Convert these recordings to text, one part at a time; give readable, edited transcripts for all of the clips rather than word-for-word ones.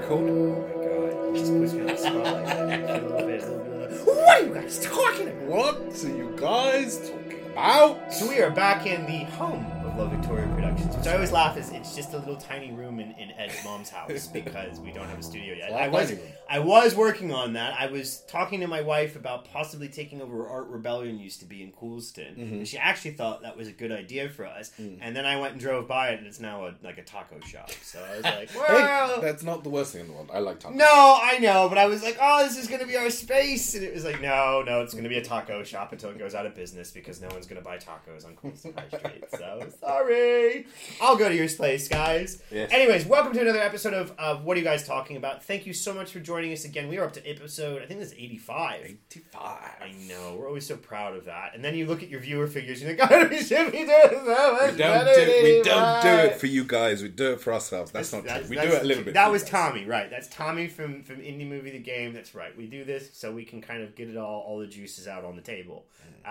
record? Oh my god, you just puts me on the spot like that. What are you guys talking about? What are you guys talking about? So we are back in the home of Love Victoria Productions, which I always laugh is it's just a little tiny room in Ed's mom's house because we don't have a studio yet. I was working on that. I was talking to my wife about possibly taking over where Art Rebellion used to be in Coolston, and she actually thought that was a good idea for us. And then I went and drove by it, and it's now a taco shop. So I was like, well... Hey, that's not the worst thing in the world. I like tacos. No, I know, but I was like, oh, this is going to be our space. And it was like, no, it's going to be a taco shop until it goes out of business because no one's going to buy tacos on Coolston High Street. So, sorry. I'll go to your place, guys. Yes. Anyways, welcome to another episode of What Are You Guys Talking About? Thank you so much for joining us again. We are up to episode, I think this is 85. 85. I know. We're always so proud of that. And then you look at your viewer figures and you're like, oh, we should be doing so much better than We don't 85. do it for you guys. We do it for ourselves. That's not true. We do it a little bit. That for was you guys. Tommy, right? That's Tommy from Indie Movie The Game. That's right. We do this so we can kind of get it all the juices out on the table.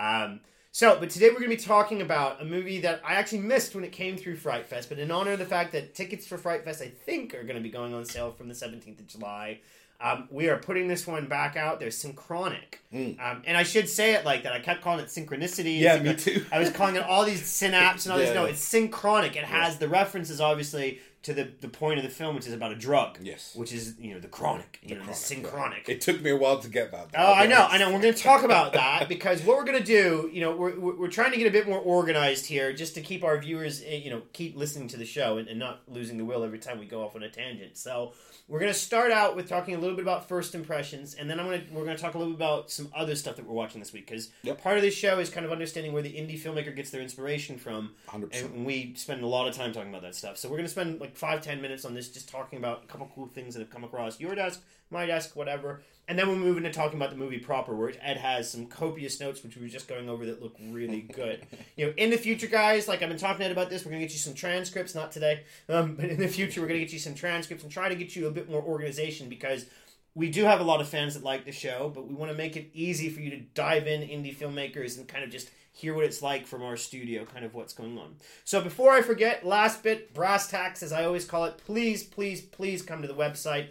But today we're going to be talking about a movie that I actually missed when it came through Fright Fest, but in honor of the fact that tickets for Fright Fest, I think, are going to be going on sale from the 17th of July. We are putting this one back out. There's Synchronic. And I should say it like that. I kept calling it Synchronicity. Yeah, me too. I was calling it all these synapses and all these. Yeah. No, it's Synchronic. It has the references, obviously, to the point of the film, which is about a drug. Yes. Which is, the chronic. The Synchronic. It took me a while to get that. Oh, I know. We're going to talk about that because what we're going to do, we're trying to get a bit more organized here just to keep our viewers, keep listening to the show and not losing the will every time we go off on a tangent. So we're going to start out with talking a little bit about first impressions, and then we're going to talk a little bit about some other stuff that we're watching this week because part of this show is kind of understanding where the indie filmmaker gets their inspiration from. 100%. And we spend a lot of time talking about that stuff. So we're going to spend like 5-10 minutes on this just talking about a couple cool things that have come across your desk, my desk, whatever. And then we'll move into talking about the movie proper, where Ed has some copious notes, which we were just going over, that look really good. In the future, guys, like I've been talking to Ed about this, we're going to get you some transcripts, not today, but in the future, we're going to get you some transcripts and try to get you a bit more organization, because we do have a lot of fans that like the show, but we want to make it easy for you to dive in indie filmmakers and kind of just hear what it's like from our studio, kind of what's going on. So before I forget, last bit, brass tacks, as I always call it, please come to the website,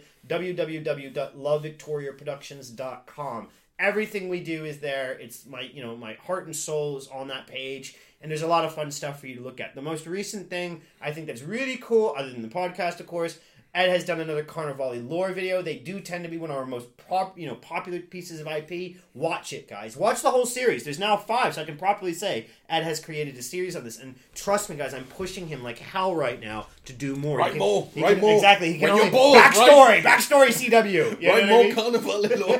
www.lovevictoriaproductions.com. Everything we do is there. It's my heart and soul is on that page, and there's a lot of fun stuff for you to look at. The most recent thing I think that's really cool, other than the podcast, of course, Ed has done another Carnivale lore video. They do tend to be one of our most popular pieces of IP. Watch it, guys. Watch the whole series. There's now 5, so I can properly say Ed has created a series on this. And trust me, guys, I'm pushing him like hell right now to do more. Write more. Exactly. He can When only you're bored, backstory CW. You Write know more what Carnivale lore.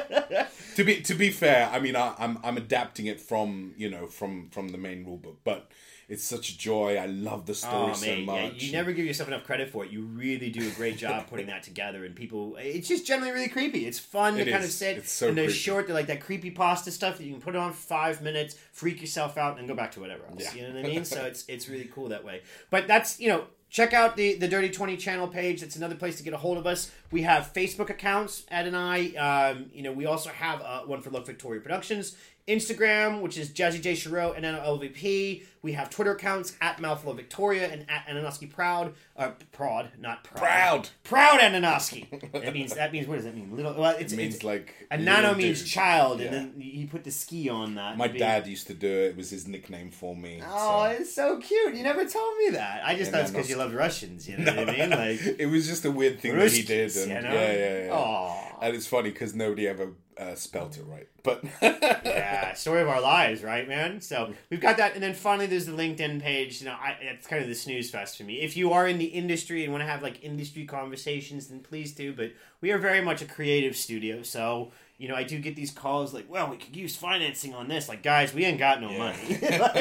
To be fair, I mean, I'm adapting it from the main rulebook, but it's such a joy. I love the story so much. Yeah, you never give yourself enough credit for it. You really do a great job putting that together, and people, it's just generally really creepy. It's fun to kind of sit, it's so and they're creepy. short. They're like that creepypasta stuff that you can put on for 5 minutes, freak yourself out, and then go back to whatever else. Yeah. You know what I mean? So it's really cool that way. But that's, check out the Dirty 20 channel page. That's another place to get a hold of us. We have Facebook accounts, Ed and I. We also have one for Love Victoria Productions. Instagram, which is Jazzy J. Shiro and NLVP. We have Twitter accounts at Mouthful of Victoria and at Ananoski Proud. Prod, not Proud. Proud Ananoski. That means, what does that mean? Little. Well, it means like a nano means dude. child, Yeah. and then he put the ski on that. My dad used to do it. It was his nickname for me. Oh, it's so cute. You never told me that. I just thought it's because you loved Russians. You know what I mean? Like, it was just a weird thing that he did. Ruskies, And Yeah. Aw. And it's funny because nobody ever spelt it right. But yeah, story of our lives, right, man? So we've got that, and then finally there's the LinkedIn page. It's kind of the snooze fest for me. If you are in the industry and want to have like industry conversations, then please do. But we are very much a creative studio, so I do get these calls like, "Well, we could use financing on this." Like, guys, we ain't got no money.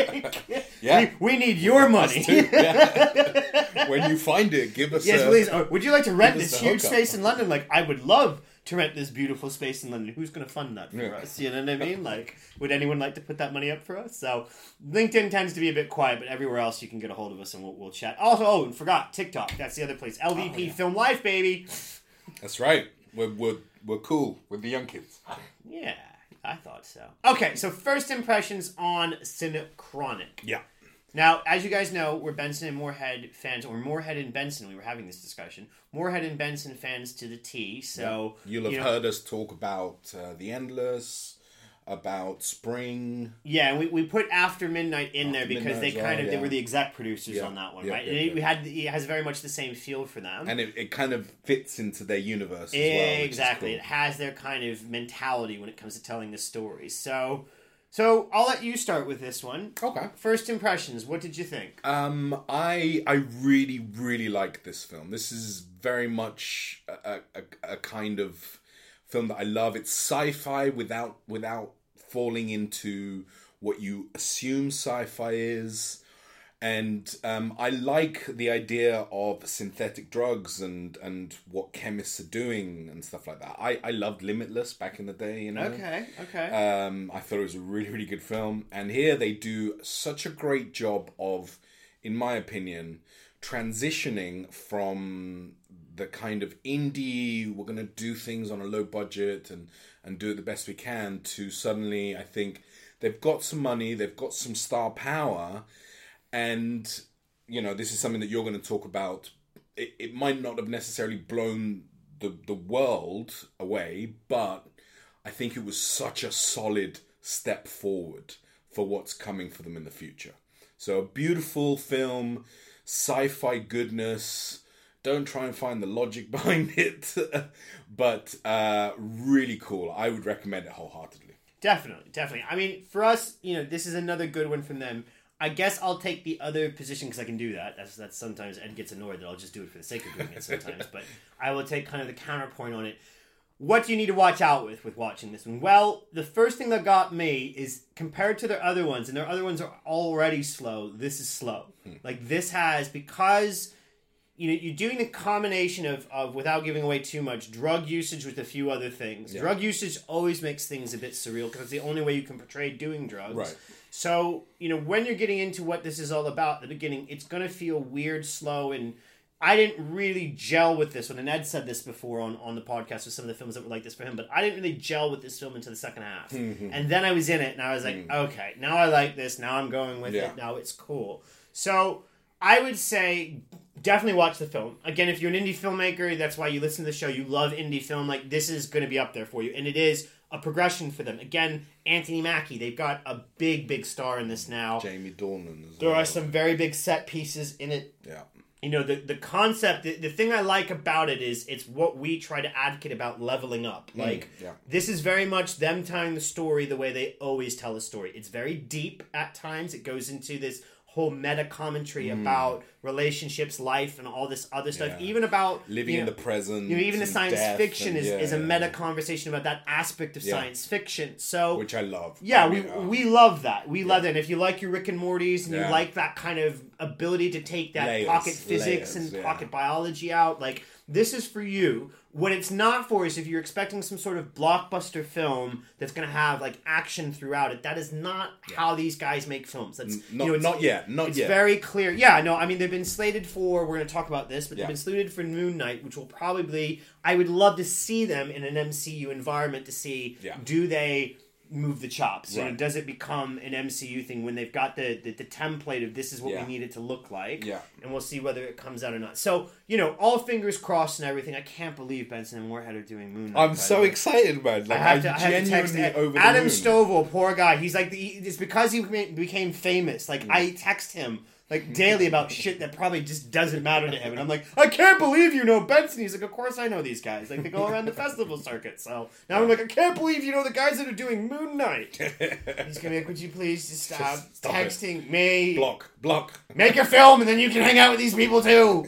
We need your money. When you find it, give us. Yes, please. Would you like to rent us this the huge hookup. space in London? Like, I would love to rent this beautiful space in London. Who's going to fund that for us? You know what I mean? Like, would anyone like to put that money up for us? So, LinkedIn tends to be a bit quiet, but everywhere else you can get a hold of us and we'll chat. Also, and forgot, TikTok. That's the other place. LVP Film Life, baby. That's right. We're cool with the young kids. Yeah, I thought so. Okay, so first impressions on Synchronic. Yeah. Now, as you guys know, we're Benson and Moorhead fans, or Moorhead and Benson. We were having this discussion. Moorhead and Benson fans to the T. So you'll have heard us talk about The Endless, about Spring. Yeah, and we put After Midnight in there because they they were the exec producers on that one, right? And it has very much the same feel for them, and it kind of fits into their universe as well. Exactly, cool. It has their kind of mentality when it comes to telling the stories. So I'll let you start with this one. Okay. First impressions. What did you think? I really, really like this film. This is very much a kind of film that I love. It's sci-fi without falling into what you assume sci-fi is. And I like the idea of synthetic drugs and what chemists are doing and stuff like that. I loved Limitless back in the day, you know. Okay. I thought it was a really, really good film. And here they do such a great job of, in my opinion, transitioning from the kind of indie, we're going to do things on a low budget and do it the best we can, to suddenly, I think, they've got some money, they've got some star power. And, you know, this is something that you're going to talk about. It might not have necessarily blown the world away, but I think it was such a solid step forward for what's coming for them in the future. So a beautiful film, sci-fi goodness. Don't try and find the logic behind it, but really cool. I would recommend it wholeheartedly. Definitely. I mean, for us, you know, this is another good one from them. I guess I'll take the other position because I can do that. That's sometimes Ed gets annoyed that I'll just do it for the sake of doing it sometimes. But I will take kind of the counterpoint on it. What do you need to watch out with watching this one? Well, the first thing that got me is compared to their other ones, and their other ones are already slow. This is slow. Like this has, because you know, you're doing the combination of without giving away too much, drug usage with a few other things. Yeah. Drug usage always makes things a bit surreal because it's the only way you can portray doing drugs. Right. So, you know, when you're getting into what this is all about at the beginning, it's going to feel weird, slow, and I didn't really gel with this one. And Ed said this before on the podcast with some of the films that were like this for him, but I didn't really gel with this film until the second half. Mm-hmm. And then I was in it, and I was like, okay, now I like this, now I'm going with it, now it's cool. So I would say definitely watch the film. Again, if you're an indie filmmaker, that's why you listen to the show, you love indie film, like this is going to be up there for you. And it is a progression for them. Again, Anthony Mackie, they've got a big star in this now. Jamie Dornan as well. There are some very big set pieces in it. Yeah. You know, the concept, the thing I like about it is it's what we try to advocate about, leveling up. Like, this is very much them telling the story the way they always tell a story. It's very deep at times. It goes into this whole meta commentary about relationships, life, and all this other stuff. Even about living in the present. You know, even the science fiction is a meta conversation about that aspect of science fiction. So, which I love. Yeah, we love that. We love that. And if you like your Rick and Morty's and you like that kind of ability to take that pocket physics and pocket biology out, like this is for you. What it's not for is if you're expecting some sort of blockbuster film that's going to have like action throughout it. That is not how these guys make films. That's not yet. It's very clear. Yeah, no, I mean they've been slated for. We're going to talk about this, but they've been slated for Moon Knight, which will probably. I would love to see them in an MCU environment to see do they move the chops. Right. You know, does it become an MCU thing when they've got the template of this is what we need it to look like? Yeah. And we'll see whether it comes out or not. So, you know, all fingers crossed and everything. I can't believe Benson and Moorhead are doing Moon Knight. I'm so excited, man. Like, I have to text over Adam Stovall, poor guy. He's like, it's because he became famous. Like, I text him like daily about shit that probably just doesn't matter to him, and I'm like, I can't believe you know Benson. He's like, of course I know these guys. Like they go around the festival circuit. So now I'm like, I can't believe you know the guys that are doing Moon Knight. He's gonna be like, would you please just stop texting me? Block. Make a film, and then you can hang out with these people too.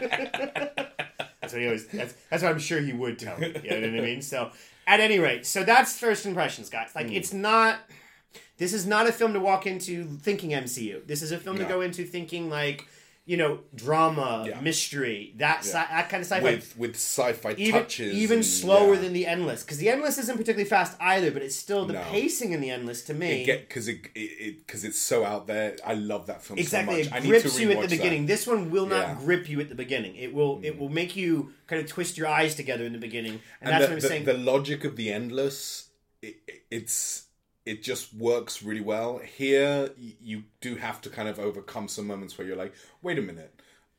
That's what he always. That's what I'm sure he would tell me. You know what I mean? So at any rate, so that's first impressions, guys. Like it's not. This is not a film to walk into thinking MCU. This is a film to go into thinking like, you know, drama, mystery, that kind of sci-fi. With sci-fi touches. Even slower than The Endless. Because The Endless isn't particularly fast either, but it's still the pacing in The Endless to me. Because it's so out there. I love that film so much. It grips you at the beginning. This one will not grip you at the beginning. It will make you kind of twist your eyes together in the beginning. And that's what I'm saying. The logic of The Endless, it just works really well. Here, you do have to kind of overcome some moments where you're like, wait a minute.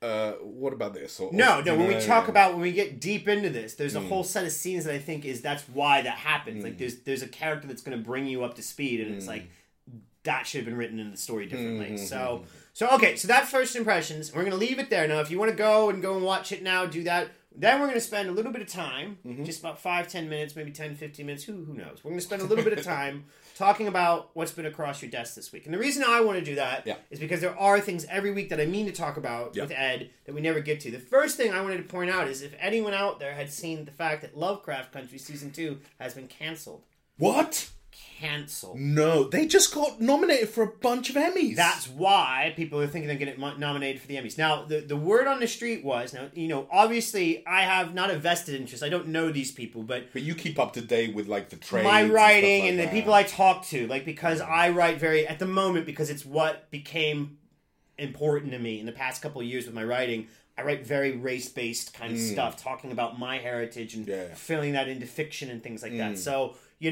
What about this? No. When we get deep into this, there's a whole set of scenes that I think that's why that happens. Like there's a character that's going to bring you up to speed, and it's like that should have been written in the story differently. So okay, so that's first impressions. We're going to leave it there. Now, if you want to go and watch it now, do that. Then we're going to spend a little bit of time, just about 5-10 minutes, maybe 10-15 minutes, who knows. We're going to spend a little bit of time talking about what's been across your desk this week. And the reason I want to do that is because there are things every week that I mean to talk about with Ed that we never get to. The first thing I wanted to point out is if anyone out there had seen the fact that Lovecraft Country Season 2 has been canceled. What? Canceled. No, they just got nominated for a bunch of Emmys. That's why people are thinking they're going to get nominated for the Emmys. Now, the word on the street was, obviously I have not a vested interest. I don't know these people, but you keep up to date with like the trades, my writing and the people I talk to, because I write at the moment, because it's what became important to me in the past couple of years with my writing. I write very race-based kind of stuff, talking about my heritage and filling that into fiction and things like that. So,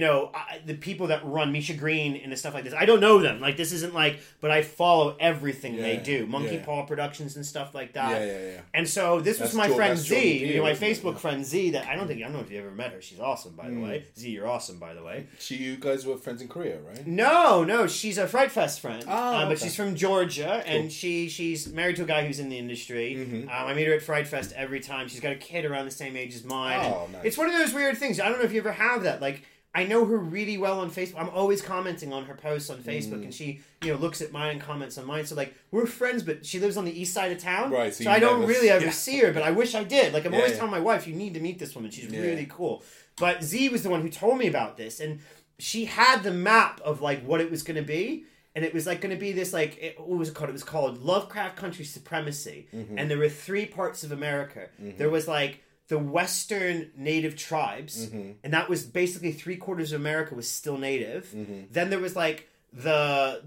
the people that run Misha Green and the stuff like this, I don't know them. Like, this isn't but I follow everything they do. Monkey Paw Productions and stuff like that. Yeah. And so this was my friend Z, my Facebook friend Z, that I don't know if you ever met her. She's awesome, by the way. Z, you're awesome, by the way. You guys were friends in Korea, right? No, she's a Fright Fest friend. Oh, but she's from Georgia, and she's married to a guy who's in the industry. I meet her at Fright Fest every time. She's got a kid around the same age as mine. Oh, nice. It's one of those weird things. I don't know if you ever have that. I know her really well on Facebook. I'm always commenting on her posts on Facebook, and she, looks at mine and comments on mine. So, we're friends, but she lives on the east side of town. Right. So I don't really ever see her, but I wish I did. I'm always telling my wife, you need to meet this woman. She's really cool. But Z was the one who told me about this, and she had the map of, what it was going to be. And it was going to be this what was it called? It was called Lovecraft Country Supremacy. And there were 3 parts of America. There was the Western native tribes, and that was basically 3/4 of America was still native. Then there was the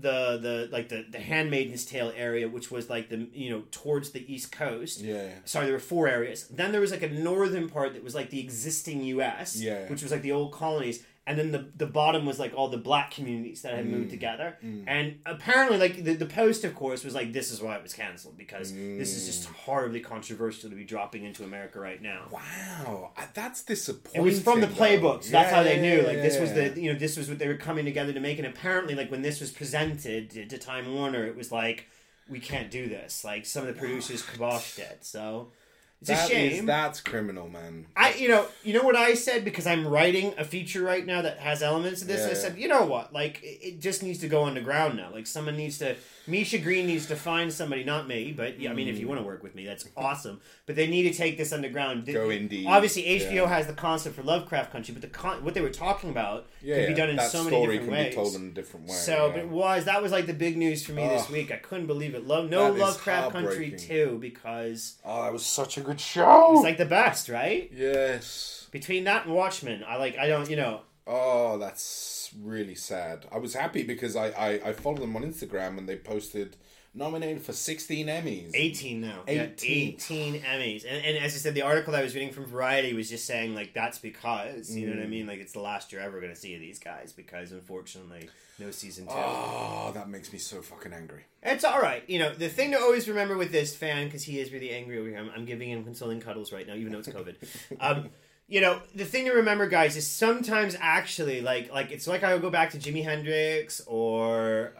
Handmaid's Tale area, which was towards the East Coast. Sorry, there were 4 areas. Then there was a northern part that was the existing U.S., which was the old colonies. And then the bottom was all the black communities that had moved together. And apparently the post, of course, was this is why it was canceled, because this is just horribly controversial to be dropping into America right now. Wow, that's disappointing. It was from the playbook, so that's how they knew. This was this was what they were coming together to make. And apparently, when this was presented to Time Warner, it was we can't do this. Some of the producers kiboshed it. So it's a shame. That's criminal, man. You know what I said, because I'm writing a feature right now that has elements of this. I said, you know what? It just needs to go underground now. Someone needs to. Misha Green needs to find somebody, not me, but I mean, if you want to work with me, that's awesome. But they need to take this underground. Go indie. Obviously, HBO has the concept for Lovecraft Country, but what they were talking about could be done in so many different ways. Be told in a different way. So, but that was the big news for me this week. I couldn't believe it. Lovecraft Country 2, because that was such a good show. It's the best, right? Yes. Between that and Watchmen, I don't. Oh, that's really sad. I was happy because I followed them on Instagram, and they posted nominated for 16 Emmys. 18 now. 18 Emmys. And as I said, the article I was reading from Variety was just saying, that's because, you know what I mean? It's the last you're ever going to see of these guys, because unfortunately, no season 2. Oh, that makes me so fucking angry. It's alright. The thing to always remember with this fan, because he is really angry over here, I'm giving him consoling cuddles right now, even though it's COVID. The thing to remember, guys, is sometimes actually, it's I would go back to Jimi Hendrix, or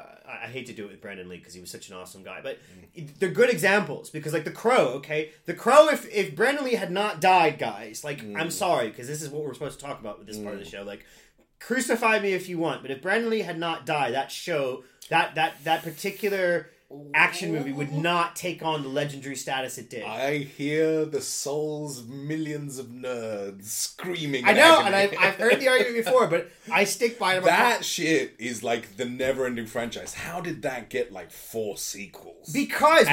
I hate to do it with Brandon Lee because he was such an awesome guy, but they're good examples, because The Crow, okay? The Crow, if Brandon Lee had not died, guys, I'm sorry, because this is what we're supposed to talk about with this part of the show, crucify me if you want, but if Brandon Lee had not died, that show, that particular action movie would not take on the legendary status it did. I hear the souls of millions of nerds screaming. I know, and I've heard the argument before, but I stick by it. That shit is the never-ending franchise. How did that get 4 sequels? Because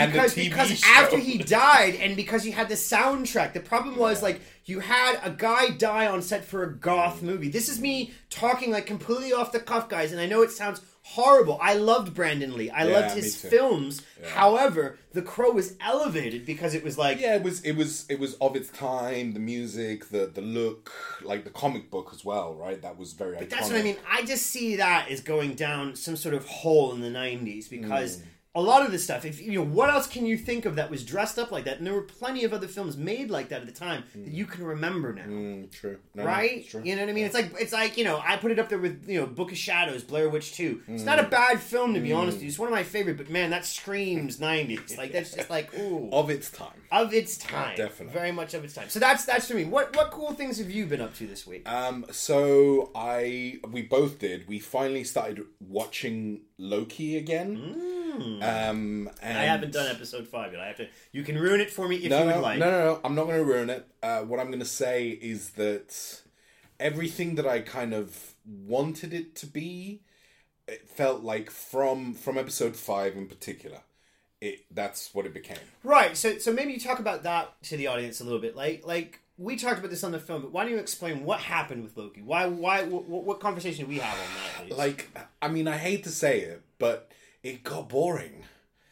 after he died, and because you had the soundtrack, the problem was you had a guy die on set for a goth movie. This is me talking completely off the cuff, guys, and I know it sounds horrible. I loved Brandon Lee. I loved his me too. films. Yeah. However, The Crow was elevated because it was like it was of its time. The music, the look, like the comic book as well, right? That was very. But iconic. that's what I mean. I just see that as going down some sort of hole in the '90s because. A lot of this stuff, if you know, what else can you think of that was dressed up like that? And there were plenty of other films made like that at the time that you can remember now. True, right? True. You know what I mean? It's like you know, I put it up there with Book of Shadows, Blair Witch 2. It's not a bad film to be honest with you. It's one of my favorite, but man, that screams '90s. Like that's just like ooh, of its time, definitely, very much of its time. So that's for me. What cool things have you been up to this week? So we both did. We finally started watching Loki again. And I haven't done episode 5 yet. You can ruin it for me if you would like. No. I'm not going to ruin it. What I'm going to say is that everything that I kind of wanted it to be, it felt like from episode 5 in particular, that's what it became. Right. So maybe you talk about that to the audience a little bit. Like we talked about this on the film, but why don't you explain what happened with Loki? What conversation did we have on that? Like, I mean, I hate to say it, but it got boring.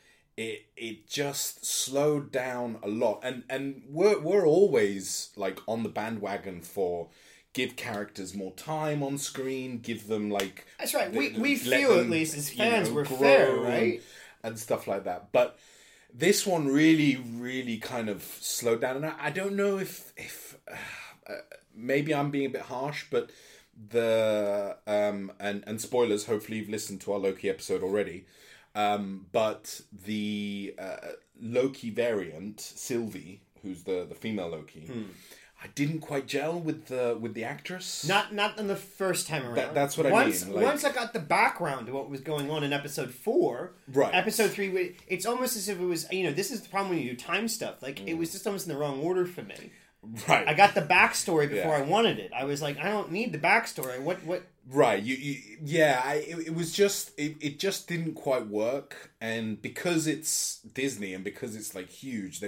It just slowed down a lot, and we're always like on the bandwagon for give characters more time on screen, give them like that's right. We feel them, at least as fans we're fair, right, and stuff like that. But this one really kind of slowed down, and I don't know if maybe I'm being a bit harsh, but the and spoilers. Hopefully, you've listened to our Loki episode already. But the Loki variant, Sylvie, who's the female Loki, I didn't quite gel with the actress. Not in the first time around. That's what I mean. Like, once I got the background to what was going on in episode 4, right? Episode 3, it's almost as if it was. This is the problem when you do time stuff. Like it was just almost in the wrong order for me. Right. I got the backstory before I wanted it. I was like, I don't need the backstory. What? Right. It was just it just didn't quite work, and because it's Disney and because it's like huge,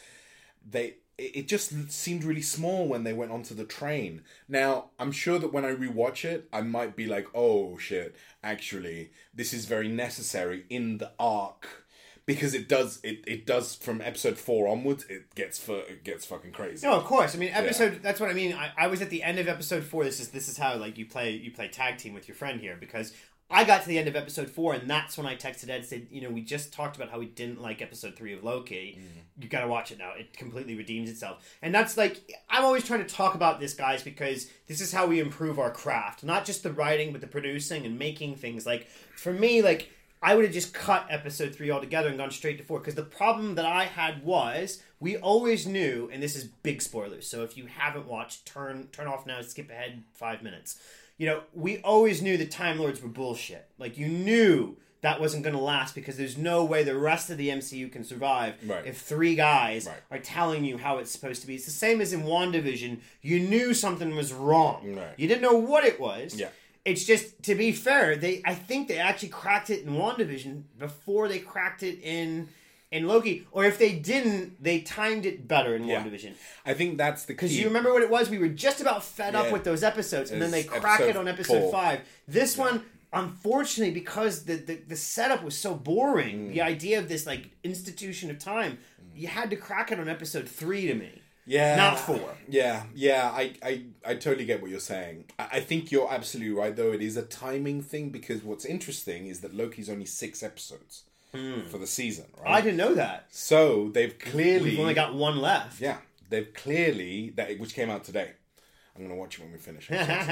it just seemed really small when they went onto the train. Now, I'm sure that when I rewatch it, I might be like, oh shit, actually, this is very necessary in the arc. Because it does from episode 4 onwards, it gets fucking crazy. No, of course. I mean, that's what I mean. I was at the end of episode 4. This is how like you play tag team with your friend here, because I got to the end of episode 4, and that's when I texted Ed and said, we just talked about how we didn't like episode 3 of Loki. You got to watch it now. It completely redeems itself. And that's like, I'm always trying to talk about this, guys, because this is how we improve our craft. Not just the writing, but the producing and making things. Like, for me, like, I would have just cut episode 3 altogether and gone straight to 4. Because the problem that I had was, we always knew, and this is big spoilers, so if you haven't watched, turn off now, skip ahead 5 minutes. We always knew the Time Lords were bullshit. Like, you knew that wasn't going to last because there's no way the rest of the MCU can survive if 3 guys are telling you how it's supposed to be. It's the same as in WandaVision. You knew something was wrong. Right. You didn't know what it was. Yeah. It's just, to be fair, I think they actually cracked it in WandaVision before they cracked it in Loki. Or if they didn't, they timed it better in WandaVision. I think that's the key. Because you remember what it was? We were just about fed up with those episodes, and then they crack it on episode 5. This one, unfortunately, because the setup was so boring, the idea of this like institution of time, you had to crack it on episode 3 to me. Yeah. Not 4. Yeah. I totally get what you're saying. I think you're absolutely right, though. It is a timing thing, because what's interesting is that Loki's only 6 episodes for the season, right? I didn't know that. So they've clearly... We've only got 1 left. Yeah. They've clearly... which came out today. I'm going to watch it when we finish.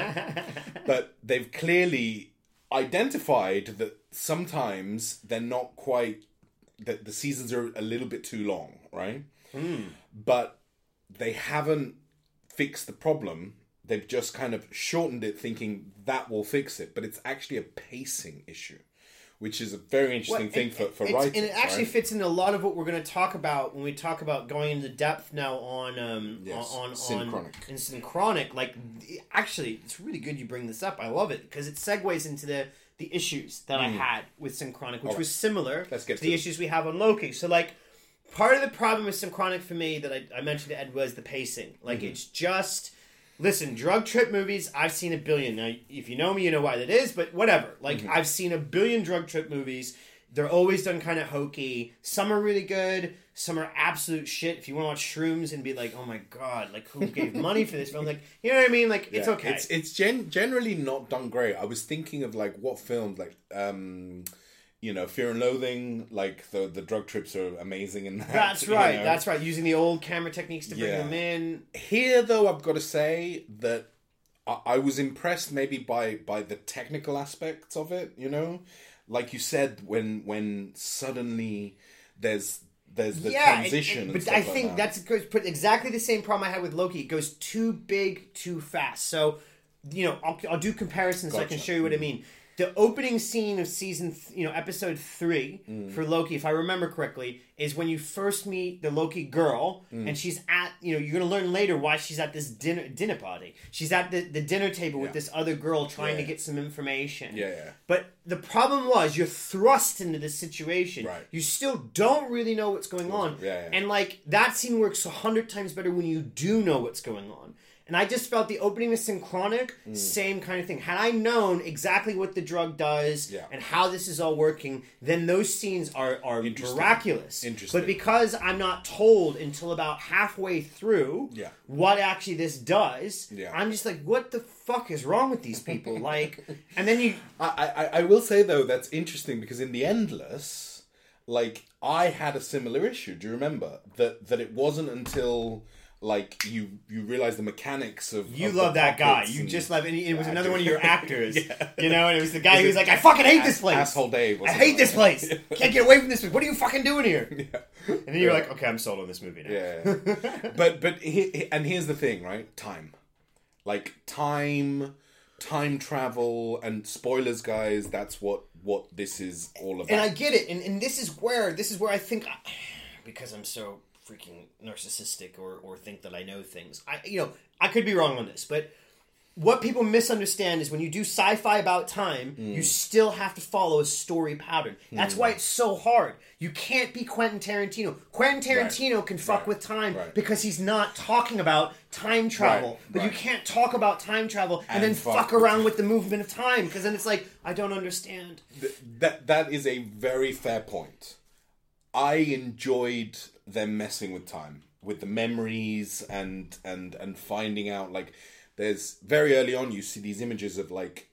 But they've clearly identified that sometimes they're not quite... that the seasons are a little bit too long, right? But... they haven't fixed the problem. They've just kind of shortened it, thinking that will fix it. But it's actually a pacing issue, which is a very interesting thing for writers. And it actually fits into a lot of what we're going to talk about when we talk about going into depth now on Synchronic. Like, actually, it's really good you bring this up. I love it because it segues into the issues that I had with Synchronic, which was similar to the issues we have on Loki. So, like, part of the problem with Synchronic for me that I mentioned to Ed was the pacing. Like, it's just... Listen, drug trip movies, I've seen a billion. Now, if you know me, you know why that is, but whatever. Like, I've seen a billion drug trip movies. They're always done kind of hokey. Some are really good. Some are absolute shit. If you want to watch Shrooms and be like, oh my god, like, who gave money for this film? Like, you know what I mean? Like, it's okay. It's generally not done great. I was thinking of, like, what films, like, you know, Fear and Loathing, like, the drug trips are amazing in that. That's right, that's right. Using the old camera techniques to bring them in. Here, though, I've got to say that I was impressed maybe by the technical aspects of it, you know? Like you said, when suddenly there's the transition. But I think that's exactly the same problem I had with Loki. It goes too big, too fast. So, you know, I'll do comparisons so I can show you what I mean. The opening scene of episode 3 for Loki, if I remember correctly, is when you first meet the Loki girl, and she's at, you're going to learn later why she's at this dinner party. She's at the dinner table with this other girl trying to get some information. Yeah. But the problem was, you're thrust into this situation. Right. You still don't really know what's going on. Yeah. And, like, that scene works 100 times better when you do know what's going on. And I just felt the opening of Synchronic, same kind of thing. Had I known exactly what the drug does and how this is all working, then those scenes are miraculous. Interesting. But because I'm not told until about halfway through what actually this does, I'm just like, what the fuck is wrong with these people? Like, and then you... I will say, though, that's interesting because in The Endless, like, I had a similar issue. Do you remember? That it wasn't until... Like, you realize the mechanics of... You love that guy. You just love... And it was another one of your actors. You know, and it was the guy who's like, I fucking hate this place. Asshole Dave. I hate this place. Can't get away from this place. What are you fucking doing here? And then you're like, okay, I'm sold on this movie now. Yeah. And here's the thing, right? Time. Like, time travel, and spoilers, guys, that's what this is all about. And I get it. And this is where I think... because I'm so... freaking narcissistic or think that I know things. I could be wrong on this, but what people misunderstand is when you do sci-fi about time, you still have to follow a story pattern. That's why it's so hard. You can't be Quentin Tarantino. Quentin Tarantino can fuck with time because he's not talking about time travel. But you can't talk about time travel and then fuck around with the movement of time, because then it's like, I don't understand. That is a very fair point. I enjoyed them messing with time, with the memories and finding out, like, there's very early on you see these images of, like,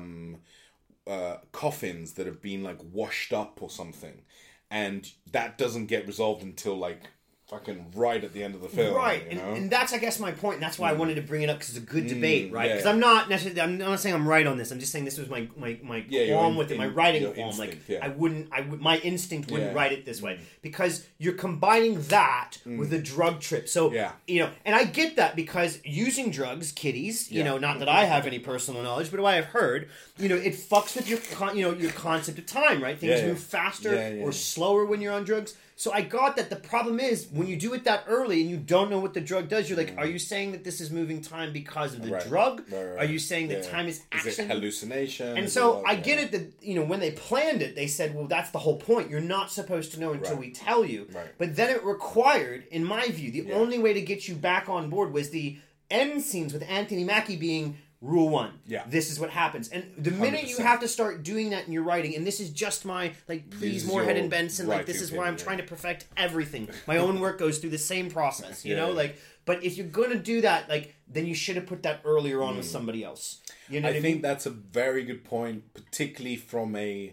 coffins that have been, like, washed up or something, and that doesn't get resolved until, like, fucking right at the end of the film. Right, you know? and that's, I guess, my point, and that's why I wanted to bring it up, because it's a good debate, right? Because I'm not necessarily, I'm not saying I'm right on this, I'm just saying this was my qualm with it, my writing qualm. Like, my instinct wouldn't write it this way, because you're combining that with a drug trip. So, and I get that, because using drugs, kiddies, not that I have any personal knowledge, but what I've heard, it fucks with your concept of time, right? Things move faster or slower when you're on drugs. So I got that. The problem is, when you do it that early and you don't know what the drug does, you're like, are you saying that this is moving time because of the drug? Right. Are you saying that time is action? Is it hallucination? And so I get it that, when they planned it, they said, well, that's the whole point. You're not supposed to know until we tell you. Right. But then it required, in my view, the only way to get you back on board was the end scenes with Anthony Mackie being... Rule 1. Yeah. This is what happens. And the minute 100%. You have to start doing that in your writing, and this is just my, please, Moorhead and Benson, this is where I'm trying to perfect everything. My own work goes through the same process, you know? But if you're going to do that, then you should have put that earlier on with somebody else. You know I think that's a very good point, particularly from a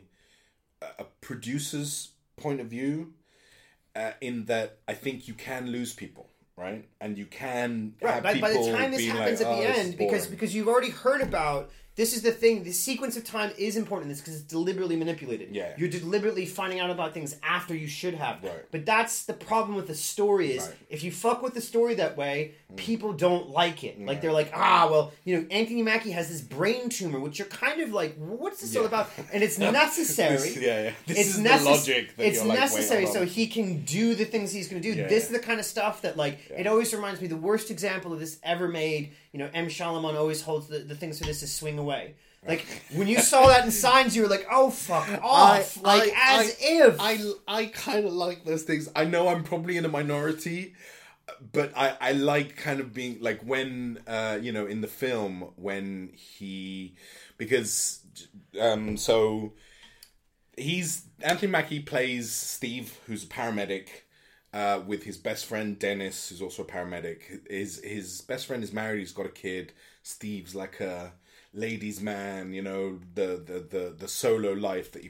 producer's point of view, in that I think you can lose people. Right, and you can have people by the time this happens at the end, because you've already heard about. This is the thing. The sequence of time is important in this because it's deliberately manipulated. Yeah. You're deliberately finding out about things after you should have. Right. But that's the problem with the story is if you fuck with the story that way, people don't like it. Like they're like, Anthony Mackie has this brain tumor, which you're kind of like, what's this all about? And it's necessary. This is the logic. That it's necessary so he can do the things he's going to do. This is the kind of stuff that it always reminds me. The worst example of this ever made. M. Shalaman always holds the things for this is Swing Away. Like, when you saw that in Signs, you were like, oh, fuck off. I kind of like those things. I know I'm probably in a minority. but I like kind of being like when in the film when so he's Anthony Mackie plays Steve, who's a paramedic, with his best friend Dennis, who's also a paramedic. His best friend is married, he's got a kid. Steve's like a ladies' man, the solo life that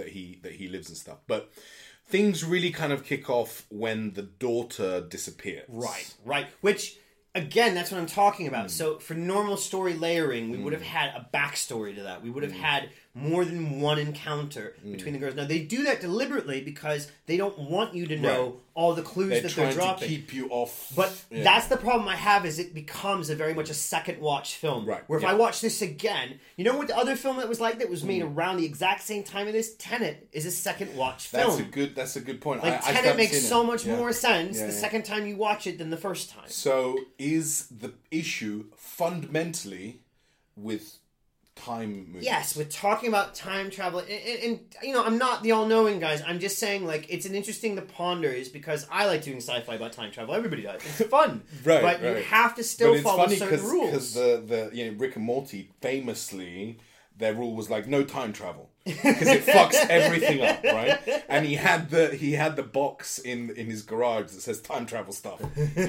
he lives and stuff. But things really kind of kick off when the daughter disappears. Right. Which, again, that's what I'm talking about. So for normal story layering, we would have had a backstory to that. We would have had more than one encounter between the girls. Now, they do that deliberately because they don't want you to know all the clues that they're dropping. They're trying to keep you off. But that's the problem I have, is it becomes a very much a second watch film. Right. Where if I watch this again, you know what the other film that was like that was made around the exact same time of this? Tenet is a second watch film. That's a good point. Like, Tenet makes so much more sense the second time you watch it than the first time. So is the issue fundamentally with time movies? Yes, we're talking about time travel, and I'm not the all-knowing, guys. I'm just saying, like, it's an interesting to ponder, is because I like doing sci-fi about time travel. Everybody does. It's fun, but you have to still follow certain rules. Because the Rick and Morty famously, their rule was like no time travel because it fucks everything up, right? And he had the box in his garage that says time travel stuff, and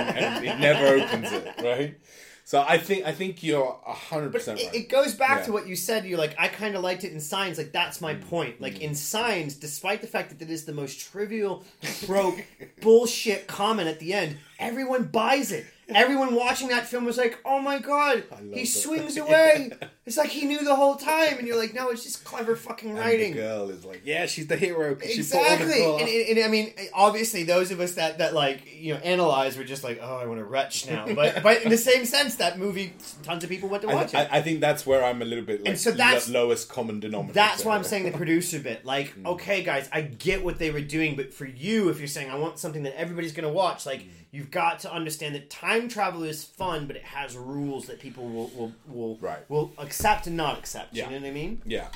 it never opens it, right? So I think you're 100% right. It goes back to what you said. You're like, I kind of liked it in Signs. Like, that's my point. Like, in Signs, despite the fact that it is the most trivial, trope, bullshit comment at the end, everyone buys it. Everyone watching that film was like, oh my god, he swings away. It's like he knew the whole time. And you're like, no, it's just clever fucking writing. And the girl is like, yeah, she's the hero. Exactly. And I mean, obviously, those of us that analyze were just like, oh, I want to retch now. But in the same sense, that movie, tons of people went to watch it. I think that's where I'm a little bit like, and so that's lowest common denominator. That's why I'm saying the producer bit. Like, okay, guys, I get what they were doing, but for you, if you're saying, I want something that everybody's going to watch, like, you've got to understand that time travel is fun, but it has rules that people will accept and not accept. You know what I mean? Yeah.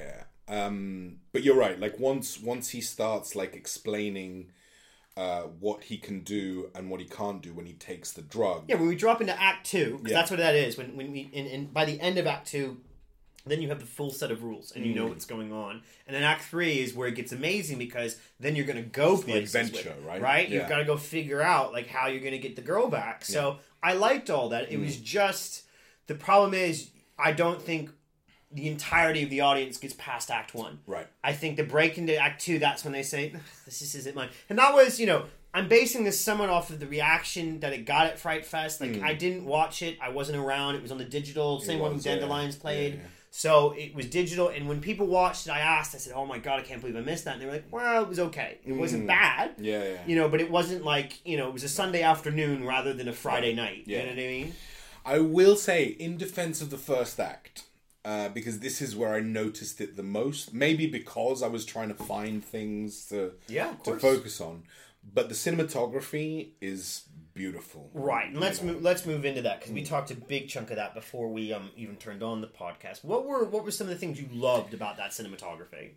But you're right. Like once he starts like explaining what he can do and what he can't do when he takes the drug. Yeah, when we drop into Act 2, because that's what that is. When we by the end of Act 2. Then you have the full set of rules, and you know what's going on. And then Act 3 is where it gets amazing, because then you're going to go places the adventure, with it, right? Right? Yeah. You've got to go figure out like how you're going to get the girl back. So I liked all that. It was just, the problem is, I don't think the entirety of the audience gets past Act 1. Right. I think the break into Act 2, that's when they say, this isn't mine. And that was, I'm basing this somewhat off of the reaction that it got at Fright Fest. Like, I didn't watch it. I wasn't around. It was on the digital. Same one Dandelions played. Yeah. So it was digital, and when people watched it, I said, oh my god, I can't believe I missed that. And they were like, well, it was okay. It wasn't bad. Yeah. But it wasn't like, it was a Sunday afternoon rather than a Friday night. Yeah. You know what I mean? I will say, in defense of the first act, because this is where I noticed it the most, maybe because I was trying to find things to focus on, but the cinematography is beautiful. Right, and let's move into that, because we talked a big chunk of that before we even turned on the podcast. What were some of the things you loved about that cinematography?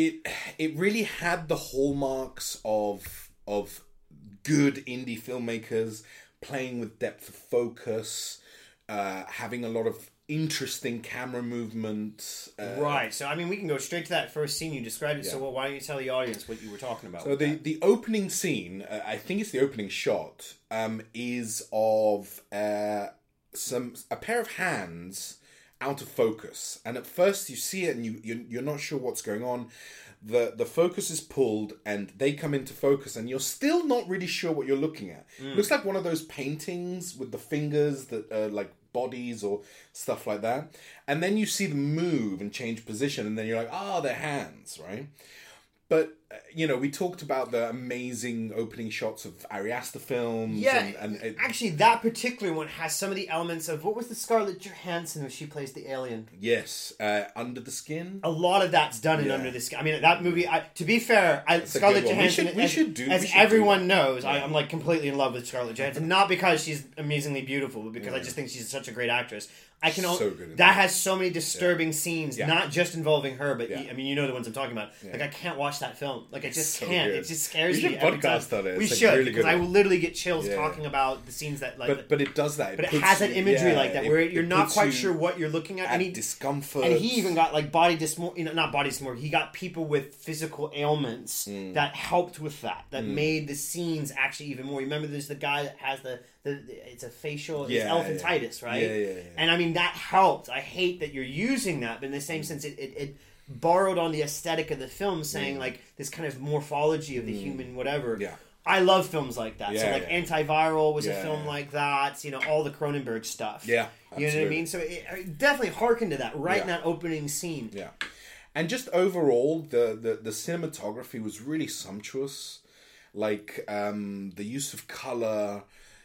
It really had the hallmarks of good indie filmmakers playing with depth of focus, having a lot of interesting camera movement. Right. So, I mean, we can go straight to that first scene you described it. Yeah. So, why don't you tell the audience what you were talking about? So, the opening scene, I think it's the opening shot, is of a pair of hands out of focus. And at first you see it and you're not sure what's going on. The focus is pulled and they come into focus and you're still not really sure what you're looking at. It looks like one of those paintings with the fingers that are like bodies or stuff like that. And then you see them move and change position and then you're like, they're hands, right? But, we talked about the amazing opening shots of Ari Aster films. Yeah, actually, that particular one has some of the elements of, what was the Scarlett Johansson when she plays the alien? Yes, Under the Skin. A lot of that's done in Under the Skin. I mean, that movie, to be fair, Scarlett Johansson, as everyone knows, I'm like completely in love with Scarlett Johansson. Not because she's amazingly beautiful, but because I just think she's such a great actress. So good that has so many disturbing scenes, not just involving her, but I mean, the ones I'm talking about. Like, I can't watch that film film. Like, I just So can't. good. It just scares We should me every time. podcast on it. We It's, like, should, really because good. I will literally get chills Yeah. talking about the scenes that, like... But it does that. But it puts has that you- imagery yeah, like that, it- where it you're not puts quite you sure what you're looking at. at And he, discomfort. and he even got, like, body dysmorphia, not body dysmorphia, he got people with physical ailments that helped with that made the scenes actually even more. Remember, there's the guy that has the it's a facial, it's elephantitis, right? Yeah. And I mean, that helped. I hate that you're using that, but in the same sense, it borrowed on the aesthetic of the film, saying, like, this kind of morphology of the human whatever. Yeah. I love films like that. So, Yeah, like, yeah. Antiviral was a Yeah, film yeah. like that. You know, all the Cronenberg stuff. Yeah, You know what I mean? So it definitely harkened to that right in Yeah. that opening scene. Yeah. And just overall, the cinematography was really sumptuous. Like, the use of color.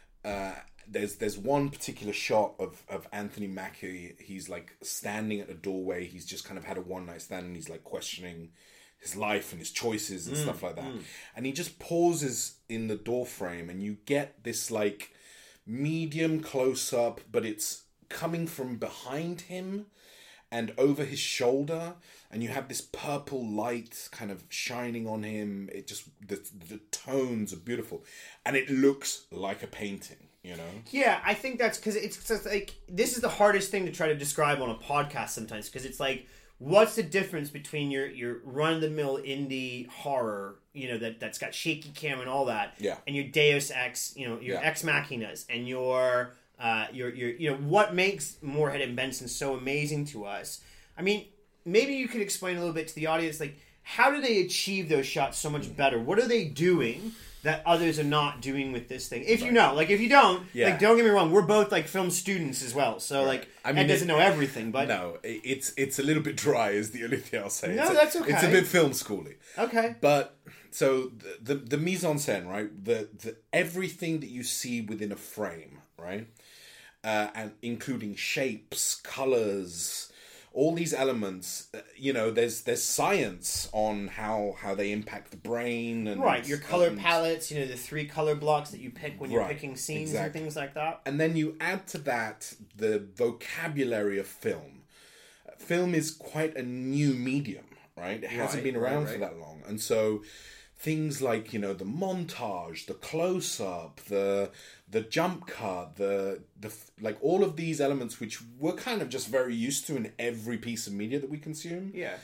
There's one particular shot of Anthony Mackie. He's, like, standing at a doorway. He's just kind of had a one-night stand, and he's, like, questioning his life and his choices and stuff like that. And he just pauses in the door frame, and you get this, like, medium close-up, but it's coming from behind him and over his shoulder, and you have this purple light kind of shining on him. It just, the tones are beautiful, and it looks like a painting, you know? Yeah, I think that's because it's just like, this is the hardest thing to try to describe on a podcast sometimes, because it's like, what's the difference between your run-of-the-mill indie horror, you know, that's got shaky cam and all that, Yeah. and your Deus Ex, you know, your Ex Machinas, and your you know, what makes Moorhead and Benson so amazing to us? I mean, maybe you could explain a little bit to the audience, like, how do they achieve those shots so much better? What are they doing that others are not doing with this thing? If you know, like, if you don't, like, don't get me wrong, we're both, like, film students as well, so like, I mean, Ed doesn't know everything, but no, it's a little bit dry, is the only thing I'll say. No, that's okay. It's a bit film schooly. Okay. But so the mise en scène, right? The everything that you see within a frame, right? And including shapes, colors, all these elements. You know, there's science on how they impact the brain, and right, your color palettes. You know, the 3 color blocks that you pick when you're picking scenes and things like that. And then you add to that the vocabulary of film. Film is quite a new medium, right? It hasn't been around for that long, and so things like, you know, the montage, the close-up, the jump cut, the like, all of these elements which we're kind of just very used to in every piece of media that we consume. Yeah.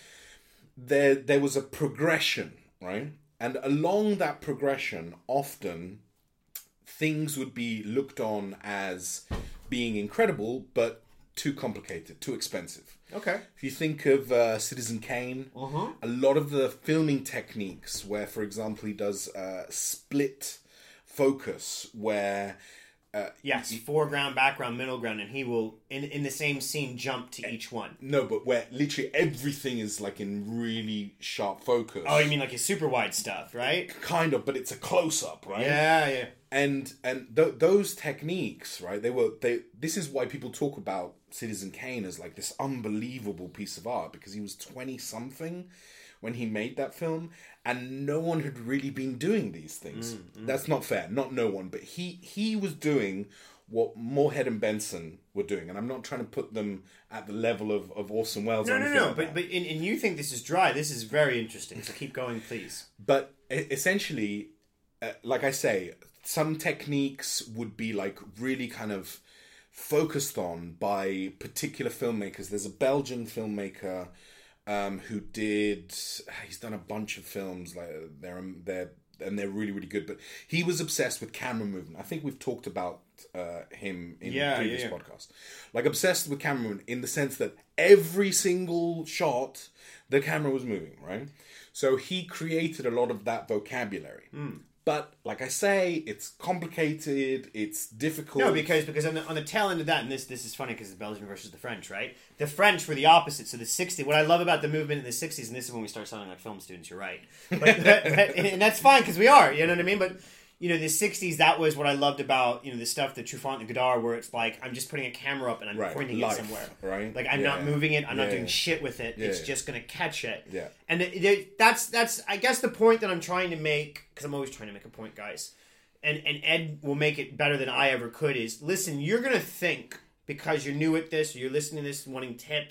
There was a progression, right? And along that progression, often things would be looked on as being incredible, but too complicated, too expensive. Okay. If you think of Citizen Kane, a lot of the filming techniques where, for example, he does split focus, where Yes, foreground, background, middle ground, and he will, in the same scene, jump to each one. no, but where literally everything is, like, in really sharp focus. Oh, you mean like his super wide stuff, right? Kind of, but it's a close up, right? Yeah. And those techniques, right? This is why people talk about Citizen Kane as, like, this unbelievable piece of art, because he was 20 something when he made that film, and no one had really been doing these things. That's not fair. Not no one, but he was doing what Moorhead and Benson were doing, and I'm not trying to put them at the level of Orson Welles. No. But and you think this is dry. This is very interesting. So keep going, please. But essentially, like I say, some techniques would be, like, really kind of focused on by particular filmmakers. There's a Belgian filmmaker who he's done a bunch of films, like they're really, really good, but he was obsessed with camera movement. I think we've talked about him in previous podcasts. Like, obsessed with camera movement in the sense that every single shot the camera was moving, right? So he created a lot of that vocabulary. But, like I say, it's complicated, it's difficult. No, because on the tail end of that, and this is funny because it's Belgium versus the French, right? The French were the opposite. So the 60s, what I love about the movement in the 60s, and this is when we start sounding like film students, you're right. But and that's fine because we are, you know what I mean? But, you know, the 60s, that was what I loved about, you know, the stuff that Truffaut and Godard, where it's like, I'm just putting a camera up and I'm pointing it somewhere. Right. Like, I'm not moving it, I'm not doing shit with it, it's just going to catch it. Yeah. And that's I guess the point that I'm trying to make, because I'm always trying to make a point, guys, and Ed will make it better than I ever could, is, listen, you're going to think, because you're new at this, or you're listening to this wanting tips,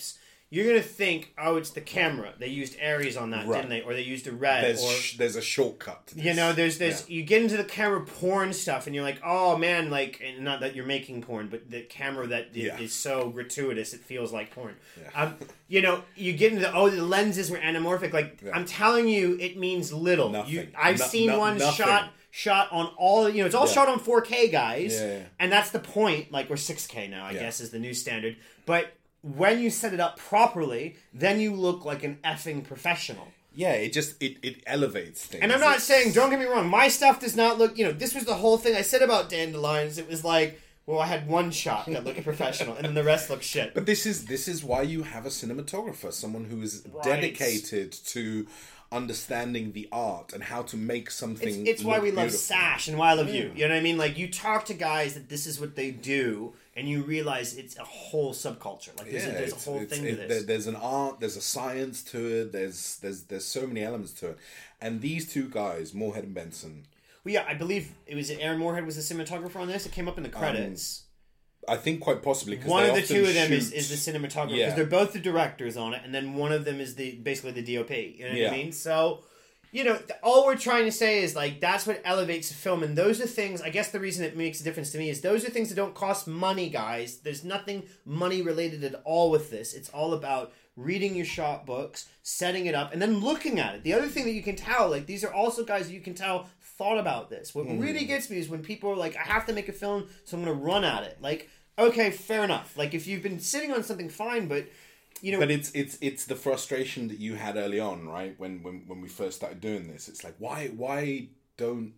you're going to think, oh, it's the camera. They used Aries on that, didn't they? Or they used a red. There's a shortcut to this. You know, there's you get into the camera porn stuff, and you're like, oh, man, like, and not that you're making porn, but the camera that is so gratuitous, it feels like porn. Yeah. You know, you get into the lenses were anamorphic. Like, I'm telling you, it means little. Nothing. I've seen one shot on all, you know, it's all shot on 4K, guys. Yeah. And that's the point. Like, we're 6K now, I guess, is the new standard. But when you set it up properly, then you look like an effing professional. Yeah, it elevates things. And I'm not saying, don't get me wrong, my stuff does not look, you know, this was the whole thing I said about Dandelions. It was like, well, I had one shot that looked professional, and then the rest looked shit. But this is why you have a cinematographer, someone who is dedicated to understanding the art and how to make something. It's why we love beautiful. Sash and why I love you. You know what I mean? Like, you talk to guys that this is what they do, and you realize it's a whole subculture. Like, there's a whole thing to this. There's an art, there's a science to it. There's so many elements to it, and these two guys, Moorhead and Benson. Well, yeah, I believe it was Aaron Moorhead was the cinematographer on this. It came up in the credits. I think quite possibly because one of the two of them is the cinematographer, because they're both the directors on it, and then one of them is basically the DOP. You know what I mean? So, you know, all we're trying to say is, like, that's what elevates a film, and those are things. I guess the reason it makes a difference to me is those are things that don't cost money, guys. There's nothing money related at all with this. It's all about reading your shot books, setting it up, and then looking at it. The other thing that you can tell, like, these are also guys that you can tell thought about this. What really gets me is when people are like, I have to make a film, so I'm going to run at it. Like, okay, fair enough. Like, if you've been sitting on something, fine, but, you know... But it's the frustration that you had early on, right? When we first started doing this. It's like, why don't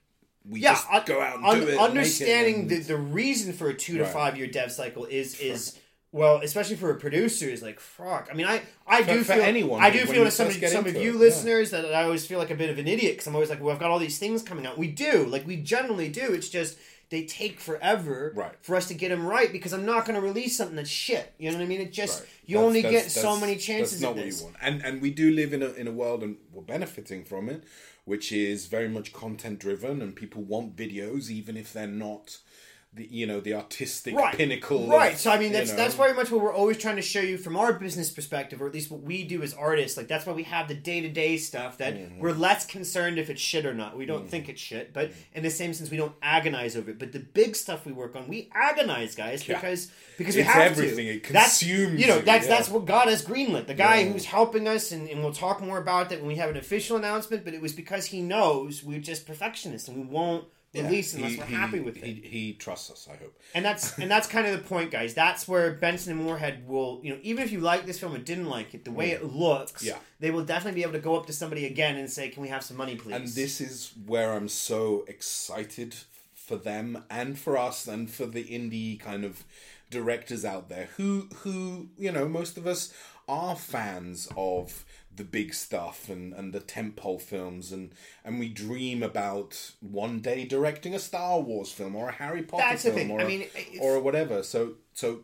we just go out and do it? Understanding the reason for a 2 to 5 year dev cycle is well, especially for a producer, is like, fuck. I mean, I do feel to some of you listeners that I always feel like a bit of an idiot, because I'm always like, well, I've got all these things coming out. We do. Like, we generally do. It's just... they take forever for us to get them right, because I'm not going to release something that's shit. You know what I mean? It just you only get so many chances. That's not what you want. And we do live in a world, and we're benefiting from it, which is very much content driven, and people want videos even if they're not the artistic pinnacle. Right. So I mean, that's very much what we're always trying to show you from our business perspective, or at least what we do as artists. Like, that's why we have the day-to-day stuff that we're less concerned if it's shit or not. We don't think it's shit, but in the same sense, we don't agonize over it. But the big stuff we work on, we agonize, guys, because we have everything. to. It consumes. That's what got us greenlit. The guy who's helping us, and we'll talk more about that when we have an official announcement. But it was because he knows we're just perfectionists, and we won't release unless we're happy with it. He trusts us, I hope. And that's kind of the point, guys. That's where Benson and Moorhead will, even if you like this film or didn't like it, the way it looks, they will definitely be able to go up to somebody again and say, can we have some money, please? And this is where I'm so excited for them and for us and for the indie kind of directors out there who most of us are fans of the big stuff and the tentpole films, and we dream about one day directing a Star Wars film or a Harry Potter film or whatever. So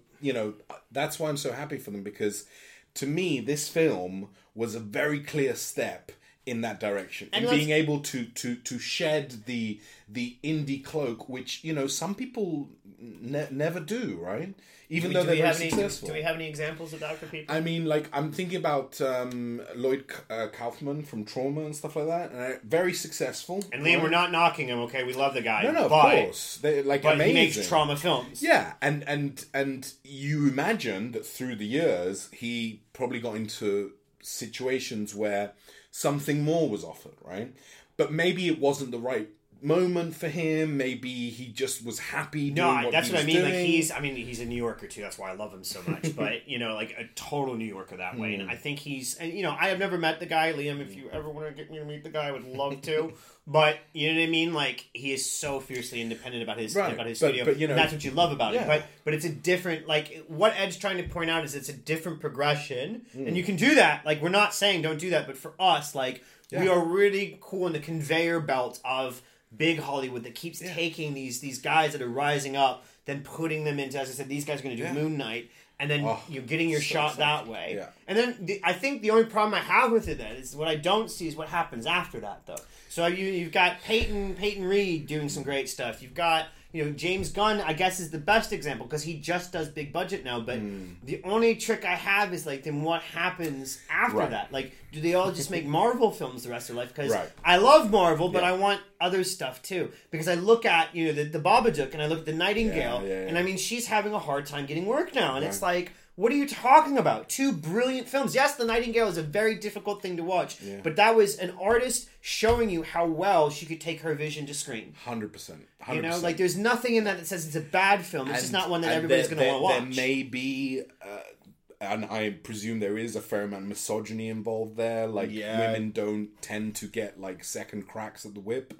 that's why I'm so happy for them, because to me this film was a very clear step in that direction, and being able to shed the indie cloak, which some people never do, right? Even though they're very successful. Do we have any examples of that for people? I mean, like, I'm thinking about Lloyd Kaufman from Trauma and stuff like that. And very successful. And Liam, we're not knocking him, okay? We love the guy. No, of course. They're, but amazing. He makes Trauma films. Yeah, and you imagine that through the years, he probably got into situations where something more was offered, right? But maybe it wasn't the right moment for him. Maybe he just was happy doing what that's he what was I mean. doing. Like, he's a New Yorker too. That's why I love him so much. But like a total New Yorker that way. And I think I have never met the guy, Liam. If you ever want to get me to meet the guy, I would love to. But you know what I mean. Like, he is so fiercely independent about his studio. But and that's what you love about it. But it's a different, like, what Ed's trying to point out is it's a different progression, and you can do that. Like, we're not saying don't do that, but for us, like, we are really cool in the conveyor belt of big Hollywood that keeps taking these guys that are rising up, then putting them into, as I said, these guys are going to do Moon Knight, and then you're getting your shot that way. Yeah. And then I think the only problem I have with it then is what I don't see is what happens after that, though. So you've got Peyton Reed doing some great stuff. You've got James Gunn, I guess, is the best example because he just does big budget now. But the only trick I have is like, then what happens after that? Like, do they all just make Marvel films the rest of their life? Because I love Marvel, but I want other stuff too. Because I look at the Babadook and I look at the Nightingale, and I mean, she's having a hard time getting work now, and it's like, what are you talking about? 2 brilliant films. Yes, The Nightingale is a very difficult thing to watch, but that was an artist showing you how well she could take her vision to screen. 100%. Like there's nothing in that says it's a bad film. It's just not one that everybody's going to want to watch. There may be, and I presume there is a fair amount of misogyny involved there. Like women don't tend to get like second cracks at the whip.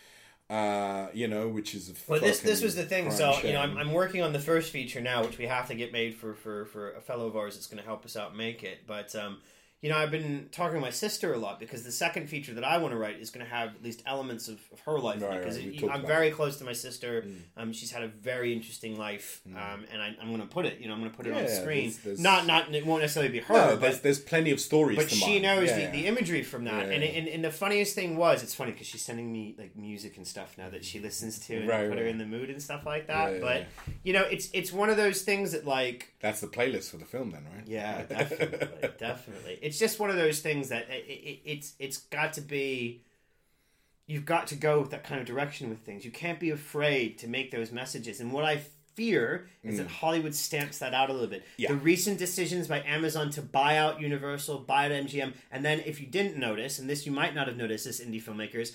Which is this was the thing. So I'm working on the first feature now, which we have to get made for a fellow of ours that's going to help us out make it. But I've been talking to my sister a lot because the second feature that I want to write is going to have at least elements of her life because I'm very close to my sister. She's had a very interesting life, and I'm going to put it. I'm going to put it on screen. There's, not it won't necessarily be her. No, there's plenty of stories. But she knows the imagery from that. And the funniest thing was, it's funny because she's sending me like music and stuff now that she listens to and put her in the mood and stuff like that. But it's one of those things that like that's the playlist for the film then, right? Yeah, definitely. It's just one of those things that it's got to be. You've got to go with that kind of direction with things. You can't be afraid to make those messages. And what I fear is that Hollywood stamps that out a little bit. Yeah. The recent decisions by Amazon to buy out Universal, buy out MGM, and then if you didn't notice, and this you might not have noticed, this indie filmmakers,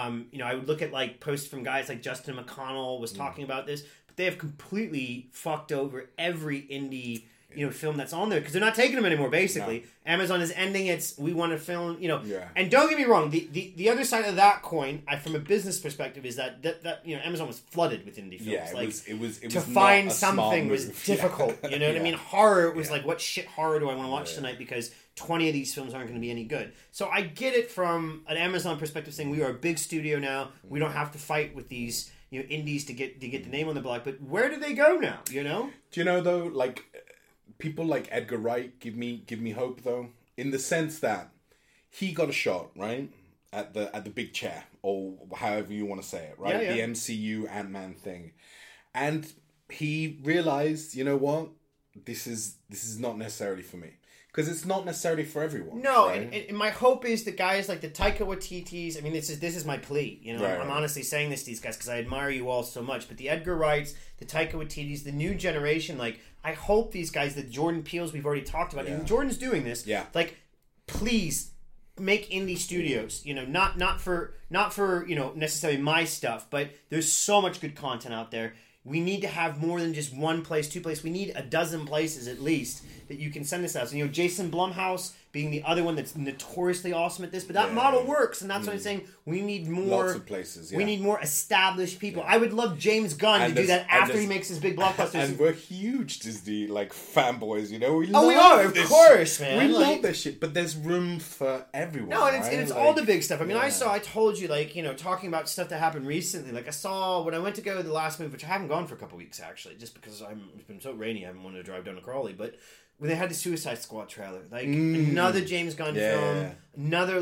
I would look at like posts from guys like Justin McConnell was talking about this, but they have completely fucked over every indie film that's on there because they're not taking them anymore. Basically, no. Amazon is ending its. We want to film, And don't get me wrong. The other side of that coin, from a business perspective, is that Amazon was flooded with indie films. Yeah, it was to find something was difficult. You know what I mean? Horror was like, what shit horror do I want to watch tonight? Because 20 of these films aren't going to be any good. So I get it from an Amazon perspective, saying we are a big studio now. We don't have to fight with these indies to get the name on the block. But where do they go now? Do you know though? Like. People like Edgar Wright give me hope though, in the sense that he got a shot right at the big chair or however you want to say it, right? The MCU Ant-Man thing, and he realized, you know what, this is not necessarily for me. Because it's not necessarily for everyone. No, right? and my hope is that guys like the Taika Waititis, I mean, this is my plea. I'm honestly saying this to these guys because I admire you all so much. But the Edgar Wrights, the Taika Waititis, the new generation, like, I hope these guys, the Jordan Peels we've already talked about, and Jordan's doing this, like, please make indie studios, not for necessarily my stuff, but there's so much good content out there. We need to have more than just one place, 2 places. We need a dozen places at least that you can send this out. So, Jason Blumhouse being the other one that's notoriously awesome at this, but that model works, and that's what I'm saying. We need more. Lots of places. Yeah. We need more established people. Yeah. I would love James Gunn to do that after he makes his big blockbusters. And we're huge Disney fanboys. We are, of course, man. We love this shit, but there's room for everyone. No, and it's all the big stuff. I mean, I told you, talking about stuff that happened recently. Like I saw when I went to go to the last movie, which I haven't gone for a couple weeks actually, just because it's been so rainy. I haven't wanted to drive down to Crawley, but. When they had the Suicide Squad trailer, another James Gunn film, another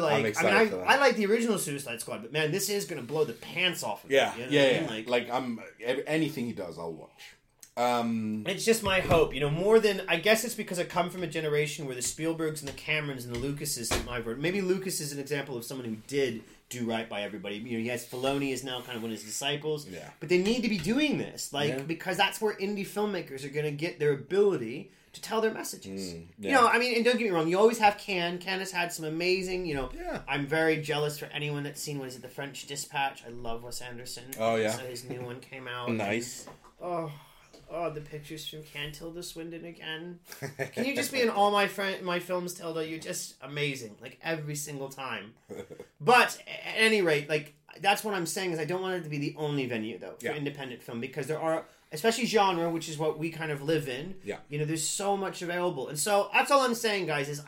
I like the original Suicide Squad, but man, this is going to blow the pants off of it. Anything he does, I'll watch. It's just my hope, more than I guess it's because I come from a generation where the Spielbergs and the Camerons and the Lucases, maybe Lucas is an example of someone who did do right by everybody. Yes, Filoni is now kind of one of his disciples, but they need to be doing this, because that's where indie filmmakers are going to get their ability to tell their messages. And don't get me wrong, you always have Cannes. Cannes has had some amazing, I'm very jealous for anyone that's seen, The French Dispatch. I love Wes Anderson. Oh, yeah. So his new one came out. Nice. And, the pictures from Cannes, Tilda Swinton again. Can you just be in all my films, Tilda? You're just amazing, every single time. But, at any rate, that's what I'm saying is I don't want it to be the only venue, though, for independent film, because there are... especially genre, which is what we kind of live in. Yeah. There's so much available. And so that's all I'm saying, guys, is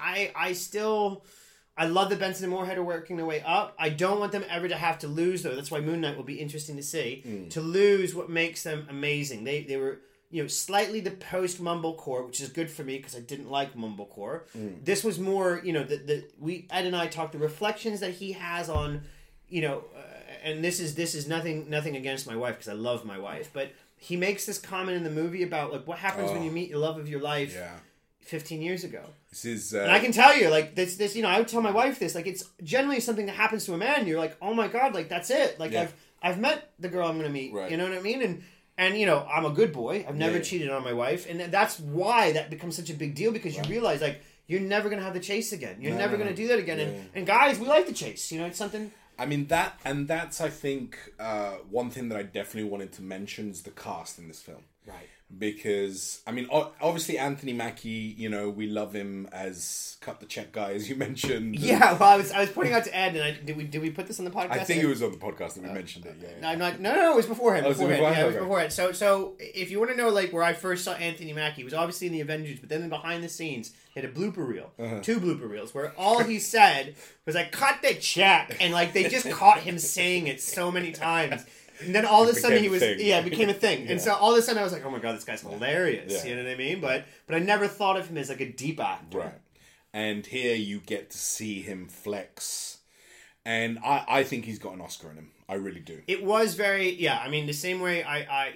I love that Benson and Moorhead are working their way up. I don't want them ever to have to lose, though. That's why Moon Knight will be interesting to see. To lose what makes them amazing. They were, slightly the post-mumblecore, which is good for me because I didn't like mumblecore. This was more, Ed and I talked, the reflections that he has on, and this is nothing against my wife because I love my wife, but he makes this comment in the movie about like what happens when you meet the love of your life 15 years ago. This is, and I can tell you, like this, I would tell my wife this, like it's generally something that happens to a man. You're like, oh my god, like that's it. Like I've met the girl I'm going to meet. Right. You know what I mean? And I'm a good boy. I've never cheated on my wife, and that's why that becomes such a big deal because you realize like you're never going to have the chase again. You're never going to do that again. And guys, we like the chase. It's something. I mean that's I think one thing that I definitely wanted to mention is the cast in this film. Right. Because I mean, obviously Anthony Mackie, we love him as cut the check guy, as you mentioned. Yeah, well, I was pointing out to Ed, and did we put this on the podcast? I think it was on the podcast that we mentioned it. Yeah. I'm not. No, it was beforehand. Oh, it was beforehand. So if you want to know, like where I first saw Anthony Mackie, he was obviously in the Avengers, but then behind the scenes, he had a blooper reel, 2 blooper reels, where all he said was, "I cut the check," and like they just caught him saying it so many times. And then all of a sudden it became a thing. And so all of a sudden I was like, oh my god, this guy's hilarious. Yeah. You know what I mean? But I never thought of him as like a deep actor. Right. And here you get to see him flex. And I think he's got an Oscar in him. I really do. It was very, I mean, the same way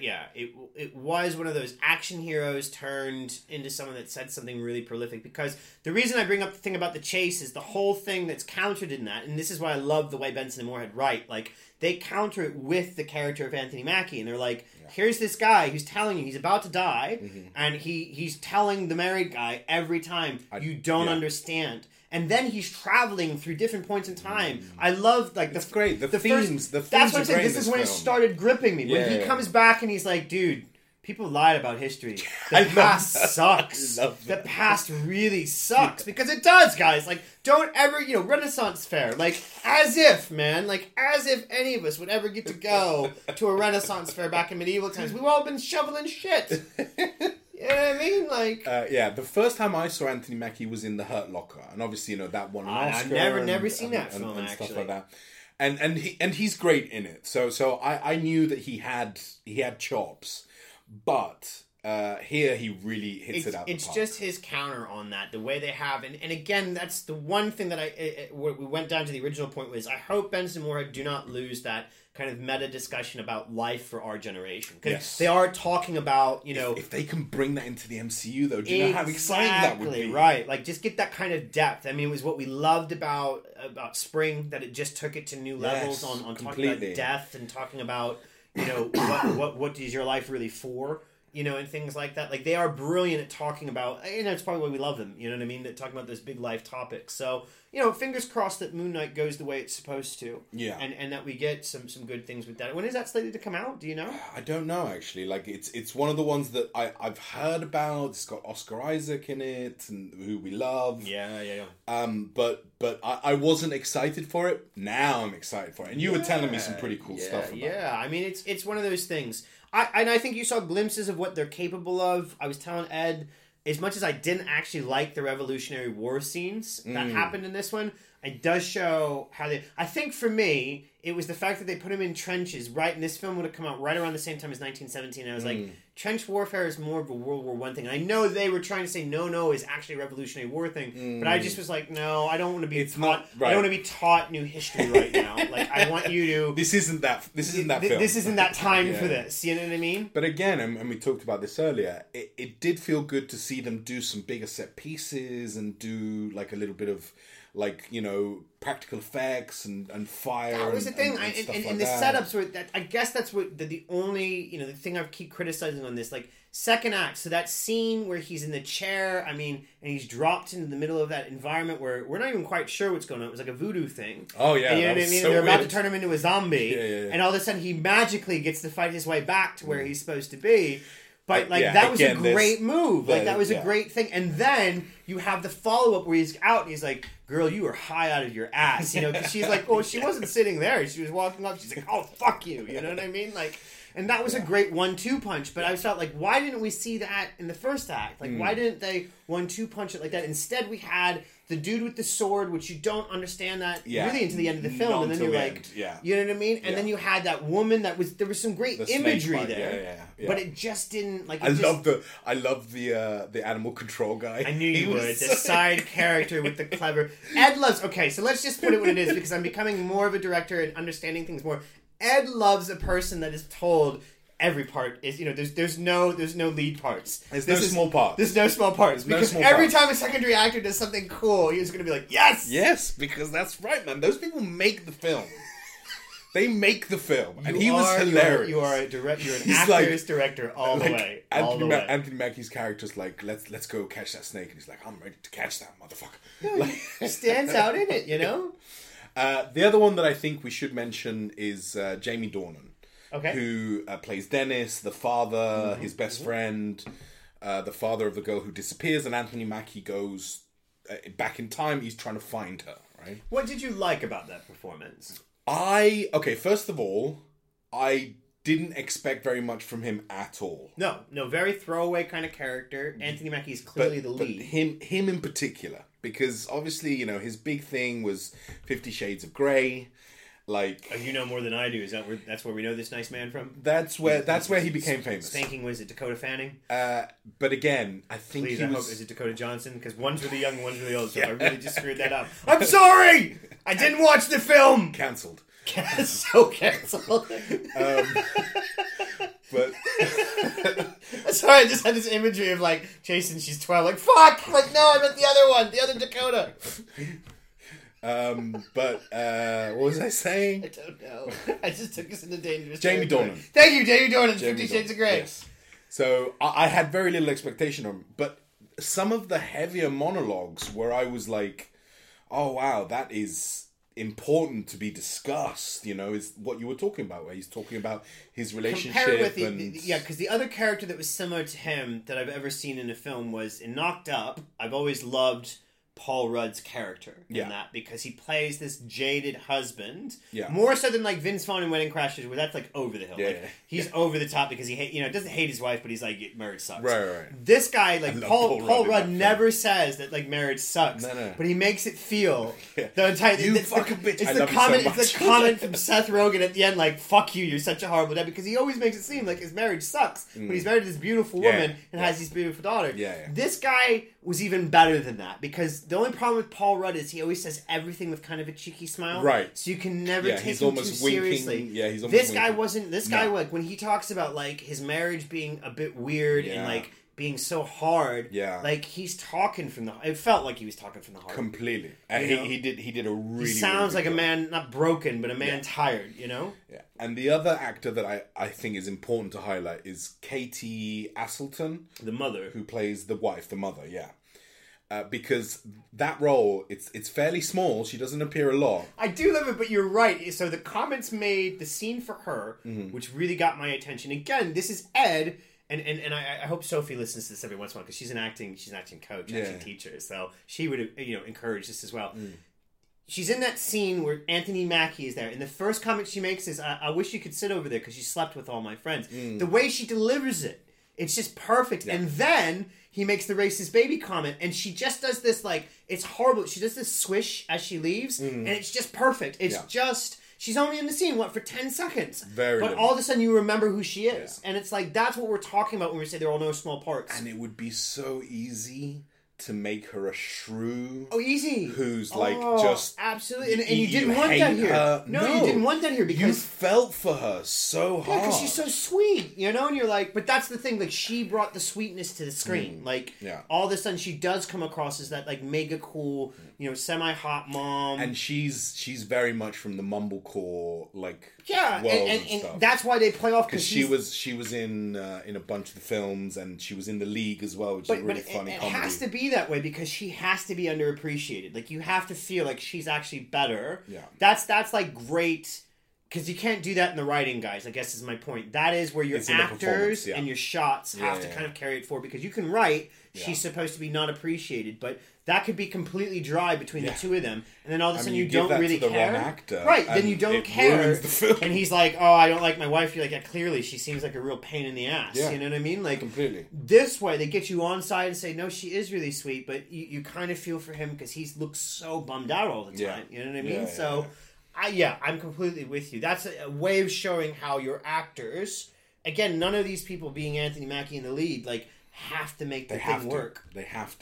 it was one of those action heroes turned into someone that said something really prolific. Because the reason I bring up the thing about the chase is the whole thing that's countered in that. And this is why I love the way Benson and Moorhead write. Like, they counter it with the character of Anthony Mackie. And they're like, here's this guy who's telling you he's about to die. Mm-hmm. And he's telling the married guy every time, you don't understand. And then he's traveling through different points in time. I love like it's great. The themes. That's what I'm saying. This is when it started gripping me. When he comes back and he's like, dude, people lied about history. The past sucks. The past really sucks because it does, guys. Like, don't ever, Renaissance fair. Like, as if any of us would ever get to go to a Renaissance fair back in medieval times. We've all been shoveling shit. You know what I mean? Like, the first time I saw Anthony Mackie was in The Hurt Locker, and obviously, that won an Oscar. I've never seen that film and actually. Stuff like that. And he's great in it. So I knew that he had chops, but here he really hits it out the park. It's just his counter on that, the way they have, and again, that's the one thing that we went down to the original point was I hope Benson and Moorhead do not lose that kind of meta discussion about life for our generation. Because they are talking about, If they can bring that into the MCU, though, do you know how exciting that would be? Right. Like, just get that kind of depth. I mean, it was what we loved about Spring, that it just took it to new levels on talking about death and talking about, what is your life really for? And things like that. Like, they are brilliant at talking about, it's probably why we love them, you know what I mean? That talking about those big life topics. So, fingers crossed that Moon Knight goes the way it's supposed to. Yeah. And that we get some good things with that. When is that slated to come out? Do you know? I don't know, actually. Like, it's one of the ones that I've heard about. It's got Oscar Isaac in it, and who we love. Yeah. But I wasn't excited for it. Now I'm excited for it. And you were telling me some pretty cool stuff about it. Yeah, I mean, it's one of those things. I think you saw glimpses of what they're capable of. I was telling Ed, as much as I didn't actually like the Revolutionary War scenes that happened in this one, it does show how they... I think for me, it was the fact that they put him in trenches, right? And this film would have come out right around the same time as 1917. And I was like, trench warfare is more of a World War I thing. And I know they were trying to say, no, is actually a Revolutionary War thing. But I just was like, no, I don't want to be taught... I don't want to be taught new history right now. Like, I want you to... This isn't that film. This isn't that time for this. You know what I mean? But again, and we talked about this earlier, it did feel good to see them do some bigger set pieces and do like a little bit of practical effects and fire. That was the thing. And the that. setups were that. I guess that's what the only the thing I keep criticizing on this, like, second act. So that scene where he's in the chair, and he's dropped into the middle of that environment where we're not even quite sure what's going on. It was like a voodoo thing. Oh yeah, and you know what I mean? So they're weird. about to turn him into a zombie, and all of a sudden he magically gets to fight his way back to where he's supposed to be. But, that was a great move. Like, that was a great thing. And then you have the follow-up where he's out and he's like, girl, you were high out of your ass. Because she's like, oh, she wasn't sitting there. She was walking up. She's like, oh, fuck you. You know what I mean? Like, and that was a great 1-2 punch. But I felt like, why didn't we see that in the first act? Like, why didn't they 1-2 punch it like that? Instead, we had the dude with the sword, which you don't understand that really until the end of the film. And then you're like, you know what I mean? And then you had that woman there was some great imagery there. But it just didn't, like... I love the animal control guy. I knew you would. The side character with the clever... Ed loves... Okay, so let's just put it what it is, because I'm becoming more of a director and understanding things more. Ed loves a person that is told every part is, there's no lead parts. There's no small parts. There's no small parts. Because every time a secondary actor does something cool, he's going to be like, yes! Yes, because that's right, man. Those people make the film. They make the film. And he was hilarious. You're an actor's director all the way. Anthony Mackie's character's like, let's go catch that snake. And he's like, I'm ready to catch that motherfucker. He stands out in it, The other one that I think we should mention is Jamie Dornan. Okay. Who plays Dennis, the father, his best friend, the father of the girl who disappears, and Anthony Mackie goes back in time. He's trying to find her, right? What did you like about that performance? First of all, I didn't expect very much from him at all. No, very throwaway kind of character. Anthony Mackie is clearly the lead. But him in particular, because obviously, his big thing was 50 Shades of Grey. Like, you know more than I do. That's where we know this nice man from? That's where he became famous. Spanking, was it Dakota Fanning? But again, I think is it Dakota Johnson? Because one's really young and one's really old, so I really just screwed that up. I'm sorry! I didn't watch the film! Cancelled. So cancelled. But sorry, I just had this imagery of like Jason, she's 12, like fuck! Like no, I meant the other one, the other Dakota. But what was I saying? I don't know. I just took us into dangerous Jamie territory. Dornan. Thank you, Jamie Dornan. 50 Shades of Grey. Yes. So I had very little expectation of him, but some of the heavier monologues where I was like, "Oh wow, that is important to be discussed." Is what you were talking about, where he's talking about his relationship. Compare it with because the other character that was similar to him that I've ever seen in a film was in Knocked Up. I've always loved Paul Rudd's character in that, because he plays this jaded husband, more so than like Vince Vaughn in Wedding Crashers, where that's like over the hill. He's over the top because he doesn't hate his wife, but he's like, marriage sucks. Right. This guy, like Paul Rudd never says that like marriage sucks, but he makes it feel the entire. You fucking bitch. It's the comment. It's the comment from Seth Rogen at the end, like "fuck you, you're such a horrible dad," because he always makes it seem like his marriage sucks, but he's married to this beautiful woman and has this beautiful daughter. This guy was even better than that, because the only problem with Paul Rudd is he always says everything with kind of a cheeky smile. Right. So you can never take him too seriously. Yeah, he's almost This guy wasn't... This guy, like, when he talks about, like, his marriage being a bit weird and, like, being so hard, like, he's talking from the... It felt like he was talking from the heart. Completely. He did a really... He sounds really like a man, not broken, but a man tired, Yeah. And the other actor that I think is important to highlight is Katie Aselton. The mother. Who plays the wife, the mother, because that role, it's fairly small. She doesn't appear a lot. I do love it, but you're right. So the comments made, the scene for her, which really got my attention. Again, this is Ed, and I hope Sophie listens to this every once in a while, because she's an acting coach, acting teacher, so she would encourage this as well. She's in that scene where Anthony Mackie is there, and the first comment she makes is, I wish you could sit over there because you slept with all my friends. The way she delivers it, it's just perfect. And then he makes the racist baby comment, and she just does this, like, it's horrible. She does this swish as she leaves, and it's just perfect. It's just, she's only in the scene, for 10 seconds? But all of a sudden you remember who she is. And it's like, that's what we're talking about when we say there are no small parts. And it would be so easy to make her a shrew. Oh, easy. Who's just... Absolutely. And you didn't want that here. No, you didn't want that here because... You felt for her so hard. Yeah, because she's so sweet, And you're like... But that's the thing, like, she brought the sweetness to the screen. All of a sudden she does come across as that, like, mega cool, semi-hot mom. And she's very much from the mumblecore, like... Yeah, and that's why they play off, because she was in a bunch of the films, and she was in The League as well, which is a really funny comedy. It has to be that way because she has to be underappreciated. Like, you have to feel like she's actually better. Yeah, that's like great, because you can't do that in the writing, guys. I guess is my point. That is where your actors and your shots have to kind of carry it forward, because you can write she's supposed to be not appreciated, but that could be completely dry between the two of them, and then all of a sudden you don't really care. Wrong actor, right? Then you don't care, the film. And he's like, "Oh, I don't like my wife." You're like, "Yeah, clearly she seems like a real pain in the ass." Yeah. You know what I mean? Like, completely. This way, they get you on side and say, "No, she is really sweet," but you kind of feel for him because he looks so bummed out all the time. You know what I mean? I'm completely with you. That's a way of showing how your actors, again, none of these people being Anthony Mackie in the lead, like, have to make the thing work. They have to.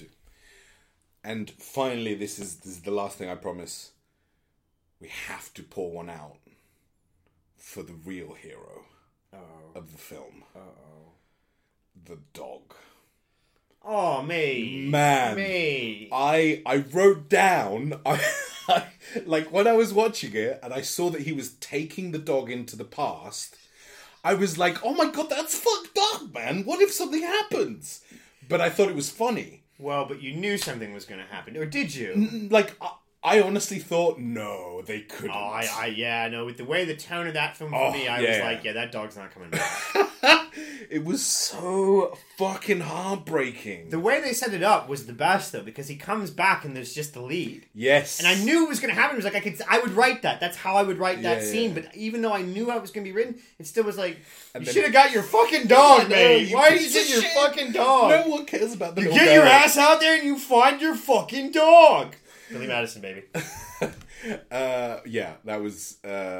And finally, this is the last thing I promise. We have to pour one out for the real hero of the film. The dog. Oh, mate. Man. Mate. I wrote down... like, when I was watching it, and I saw that he was taking the dog into the past, I was like, oh my god, that's fucked up, man. What if something happens? But I thought it was funny. Well, but you knew something was going to happen. Or did you? I honestly thought, no, they couldn't. Oh, yeah, no. With the way the tone of that film for me, I was like, yeah, that dog's not coming back. It was so fucking heartbreaking. The way they set it up was the best, though, because he comes back and there's just the lead. Yes. And I knew it was going to happen. It was like, I would write that. That's how I would write that scene. But even though I knew how it was going to be written, it still was like, you should have got your fucking dog, mate. Why did you get your fucking dog? No one cares about the dog. You get your ass out there and you find your fucking dog. Billy Madison, baby. Yeah, that was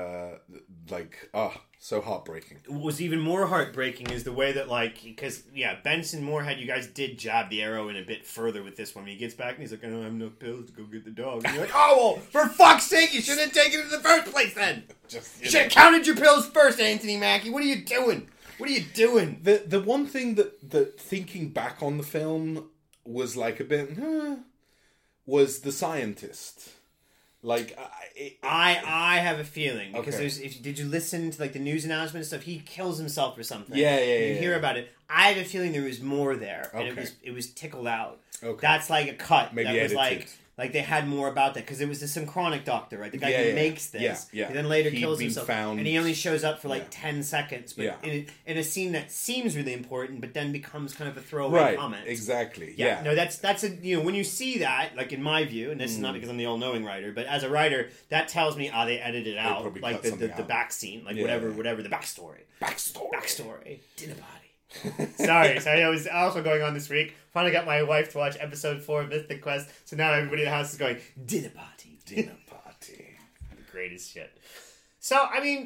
so heartbreaking. What was even more heartbreaking is the way that, because Benson Moorhead, you guys did jab the arrow in a bit further with this one. When he gets back and he's like, I don't have enough pills to go get the dog. And you're like, oh, well, for fuck's sake, you shouldn't have taken it in the first place then. You should have counted your pills first, Anthony Mackie. What are you doing? What are you doing? The one thing that thinking back on the film was like a bit, was the scientist. Like, I have a feeling because did you listen to the news announcement and stuff? He kills himself or something. Yeah. You hear about it. I have a feeling there was more there, and it was tickled out. Okay. That's like a cut. Maybe that was edited. like they had more about that because it was the synchronic doctor, right? The guy who makes this. Yeah. And then later kills himself, and he only shows up for 10 seconds, but in a scene that seems really important, but then becomes kind of a throwaway comment. Exactly. Yeah. No, that's when you see that, in my view, and this is not because I'm the all-knowing writer, but as a writer, that tells me they edited it out, the back scene, whatever the backstory. Dinner party. Sorry, I was also going on this week. Finally got my wife to watch episode 4 of Mythic Quest, so now everybody in the house is going, dinner party. The greatest shit. So,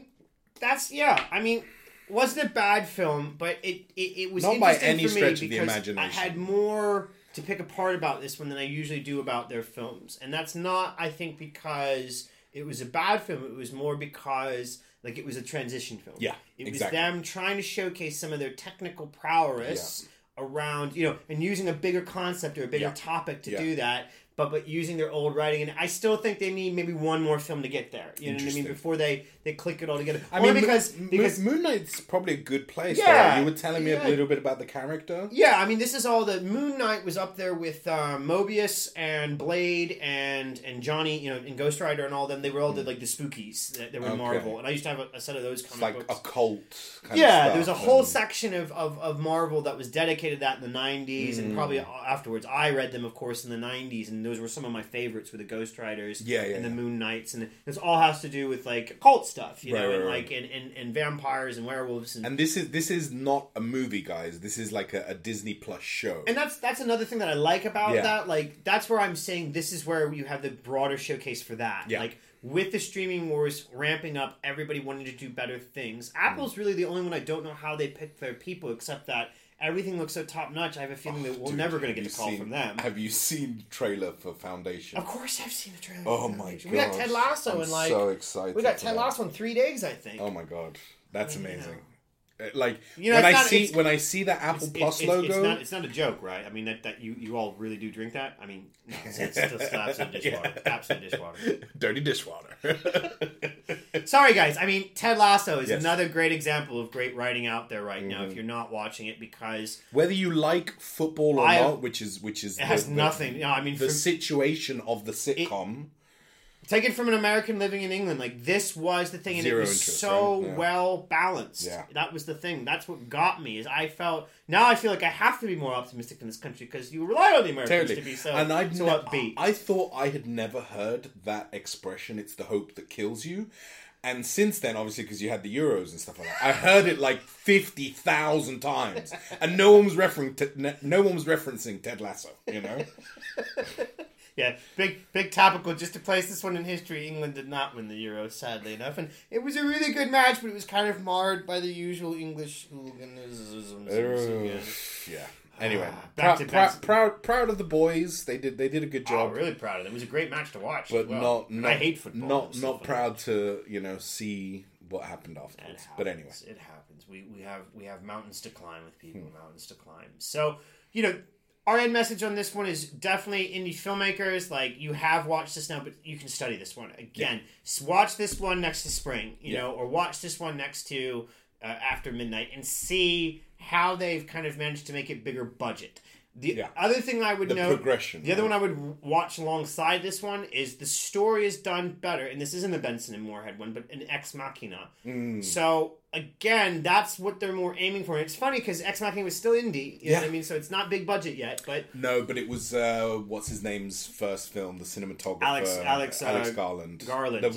wasn't a bad film, but it was not interesting by any for me stretch of the because imagination. I had more to pick apart about this one than I usually do about their films. And that's not, I think, because it was a bad film. It was more because... it was a transition film. Yeah, It was them trying to showcase some of their technical prowess around, and using a bigger concept or a bigger topic to do that, but using their old writing. And I still think they need maybe one more film to get there. You know what I mean? Before they click it all together. Because Moon Knight's probably a good place. Yeah. You were telling me a little bit about the character. Yeah, this is all the... Moon Knight was up there with Mobius and Blade and Johnny, and Ghost Rider and all them. They were all the spookies that were Marvel. And I used to have a set of those comic books. Like occult kind of stuff. There was a whole section of Marvel that was dedicated to that in the 90s and probably afterwards. I read them, of course, in the 90s, and those were some of my favorites, were the Ghost Riders and the Moon Knights. And this all has to do with occult stuff, and vampires and werewolves. And this is not a movie, guys. This is like a Disney Plus show. And that's another thing that I like about that. That's where I'm saying this is where you have the broader showcase for that. Yeah. With the streaming wars ramping up, everybody wanted to do better things. Apple's really the only one I don't know how they pick their people, except that everything looks so top-notch. I have a feeling that we're never going to get a call from them. Have you seen the trailer for Foundation? Of course I've seen the trailer for Foundation. My God. We got Ted Lasso I'm so excited. We got Ted Lasso in 3 days, I think. Oh my God. That's amazing. When I see that Apple Plus logo... It's not a joke, right? That you all really do drink that? No, it's still absolute dishwater. Absolute dishwater. Dirty dishwater. Sorry, guys. Ted Lasso is another great example of great writing out there right now if you're not watching it, because... Whether you like football or not, which is it has nothing... the situation of the sitcom... Take it from an American living in England. This was the thing, and it was so well balanced. Yeah. That was the thing. That's what got me. I feel like I have to be more optimistic in this country because you rely on the Americans to be so upbeat. I thought I had never heard that expression. It's the hope that kills you. And since then, obviously, because you had the Euros and stuff like that, I heard it 50,000 times, and no one was referencing Ted Lasso. Yeah, big topical. Just to place this one in history, England did not win the Euros, sadly enough. And it was a really good match, but it was kind of marred by the usual English hooliganism. Yeah. Anyway, proud of the boys. They did a good job. Oh, really proud of them. It was a great match to watch. But I hate football. Not proud to see what happened afterwards. It happens. But anyway, it happens. We have mountains to climb with people, mountains to climb. So, you know, our end message on this one is definitely indie filmmakers. Like, you have watched this now, but you can study this one again. Watch this one next to Spring, you know, or watch this one next to After Midnight, and see how they've kind of managed to make it bigger budget. The other thing I would note, progression. The other one I would watch alongside this one is the story is done better, and this isn't a Benson and Moorhead one, but an Ex Machina. So again, that's what they're more aiming for. And it's funny because Ex Machina was still indie, you know what I mean? So it's not big budget yet, but no, but it was what's his name's first film, the cinematographer Alex Garland, the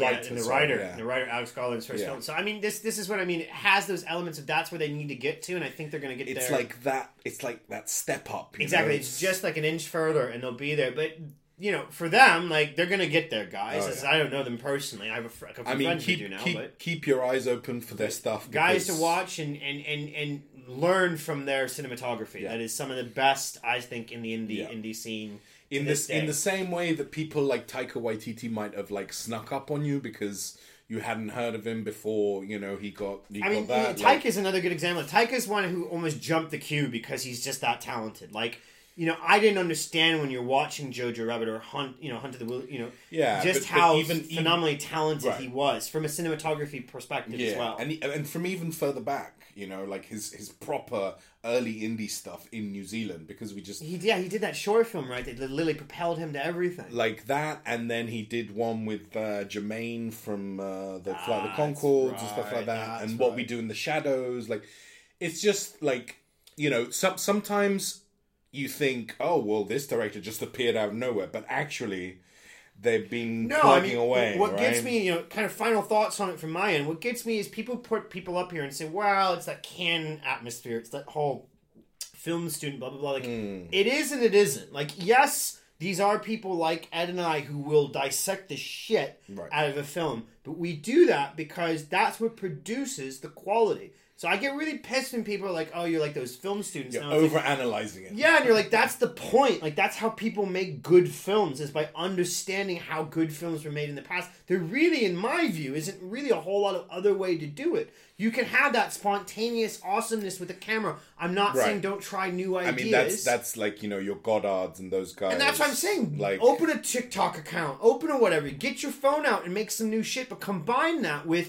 writer Alex Garland's first film. So I mean, this is what I mean. It has those elements of that's where they need to get to, and I think they're going to get there. It's like that step up. Exactly, it's just like an inch further, and they'll be there. But you know, for them, like they're gonna get there, guys. I don't know them personally. I have a couple of friends who do now. Keep your eyes open for their stuff, guys to watch and learn from their cinematography. Yeah. That is some of the best, I think, in the indie scene. In the same way that people like Taika Waititi might have like snuck up on you because you hadn't heard of him before, you know, he got that. Taika's another good example. Taika's one who almost jumped the queue because he's just that talented. Like, you know, I didn't understand when you're watching Jojo Rabbit or Hunt of the Will, you know, just how phenomenally talented he was from a cinematography perspective as well. And from even further back, you know, like his proper early indie stuff in New Zealand, because we just... He did that short film, right? That literally propelled him to everything. Like that, and then he did one with Jermaine from the Flight of the Conchords and stuff like that, and What We Do in the Shadows. Like, it's just like, you know, sometimes you think, oh, well, this director just appeared out of nowhere, but actually they've been plugging away. What gets me, you know, kind of final thoughts on it from my end, what gets me is people put people up here and say, well, it's that Cannes atmosphere, it's that whole film student, blah, blah, blah. Like, it is and it isn't. Like, yes, these are people like Ed and I who will dissect the shit out of a film, but we do that because that's what produces the quality. So I get really pissed when people are like, oh, you're like those film students. You're over-analyzing it. Yeah, and you're like, that's the point. Like, that's how people make good films, is by understanding how good films were made in the past. There really, in my view, isn't really a whole lot of other way to do it. You can have that spontaneous awesomeness with the camera. I'm not saying don't try new ideas. I mean, that's like, you know, your Goddards and those guys. And that's what I'm saying. Like, open a TikTok account. Open a whatever. Get your phone out and make some new shit, but combine that with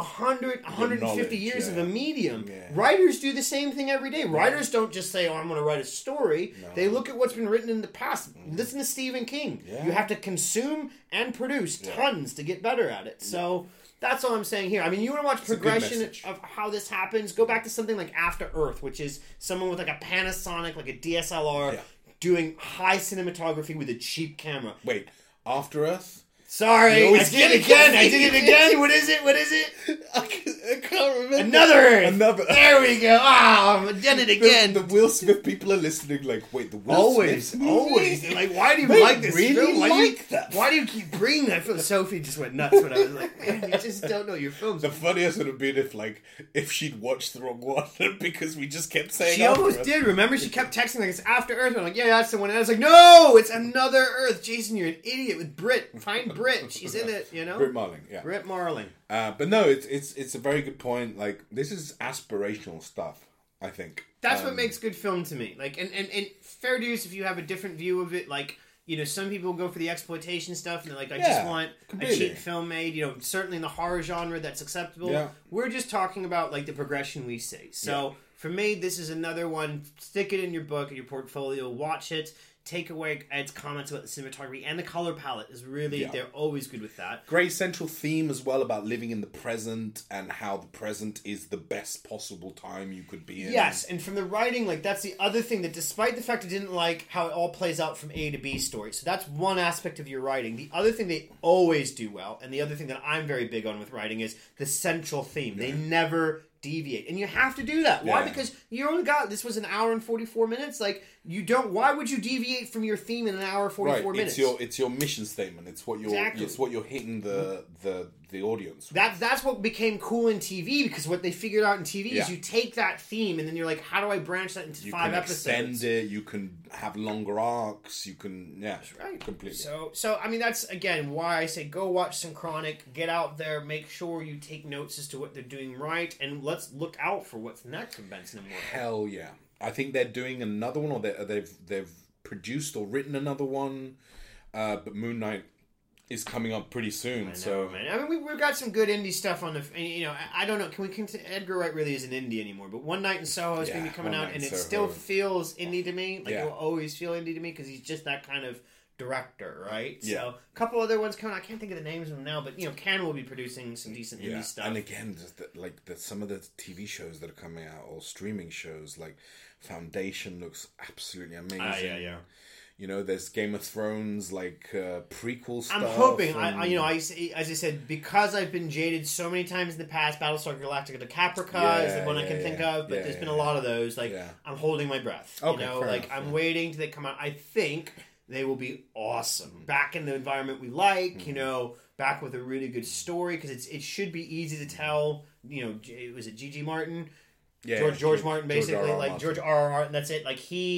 150 years of a medium. Yeah. Writers do the same thing every day. Writers don't just say, oh, I'm going to write a story. No. They look at what's been written in the past. Listen to Stephen King. Yeah. You have to consume and produce tons to get better at it. So that's all I'm saying here. I mean, you want to watch progression of how this happens, go back to something like After Earth, which is someone with like a Panasonic, like a DSLR, doing high cinematography with a cheap camera. Wait, After Earth? Sorry, I did it again. What is it? I can't remember. Another Earth. There we go. I've done it again. The Will Smith people are listening like, wait, the Will Smith movie? Always. They're like, why do you like this film? Why do you keep bringing that film? Sophie just went nuts when I was like, man, you just don't know your films. The funniest would have been if she'd watched the wrong one because we just kept saying She almost did. Remember, she kept texting like, it's After Earth. And I'm like, yeah, that's the one. And I was like, no, it's Another Earth. Jason, you're an idiot with Brit. Find Brit. She's in it, you know? Brit Marling, yeah. Brit Marling. But no, it's a very good point. Like, this is aspirational stuff, I think. That's what makes good film to me. Like, and fair dues if you have a different view of it. Like, you know, some people go for the exploitation stuff and they're like, I just want a cheap film made. You know, certainly in the horror genre, that's acceptable. Yeah. We're just talking about, like, the progression we see. So, for me, this is another one. Stick it in your book, in your portfolio. Watch it. Take away Ed's comments about the cinematography and the color palette is really, they're always good with that. Great central theme as well about living in the present and how the present is the best possible time you could be in. Yes, and from the writing, like, that's the other thing that despite the fact I didn't like how it all plays out from A to B story, so that's one aspect of your writing. The other thing they always do well, and the other thing that I'm very big on with writing is the central theme. They never deviate, and you have to do that. Why? Because you only got, this was an hour and 44 minutes. Like, You don't. Why would you deviate from your theme in an hour 44 minutes? It's your mission statement. It's what you're hitting the audience with. That's what became cool in TV, because what they figured out in TV is you take that theme and then you're like, how do I branch that into 5 episodes? You can extend it. You can have longer arcs. You can that's right, completely. So I mean, that's again why I say go watch Synchronic. Get out there. Make sure you take notes as to what they're doing right, and let's look out for what's next from Benson and Morton. Hell yeah. I think they're doing another one, or they've produced or written another one, but Moon Knight is coming up pretty soon. Man. I mean, we've got some good indie stuff on the. I don't know. Can we? Edgar Wright really isn't indie anymore, but One Night in Soho is going to be coming out, and it still feels indie to me. Like it will always feel indie to me because he's just that kind of director, right? Yeah. So a couple other ones coming out. I can't think of the names of them now, but Ken will be producing some decent indie stuff. And again, some of the TV shows that are coming out or streaming shows, like Foundation looks absolutely amazing. Yeah. There's Game of Thrones, prequel stuff. I'm hoping, as I said, because I've been jaded so many times in the past, Battlestar Galactica, the Caprica is the one I can think of, but there's been a lot of those. I'm holding my breath. Okay, I'm waiting till they come out. I think they will be awesome. Back in the environment we like, back with a really good story, because it should be easy to tell. Was it G.G. Martin? Yeah, George Martin, basically, George R.R. Martin. That's it.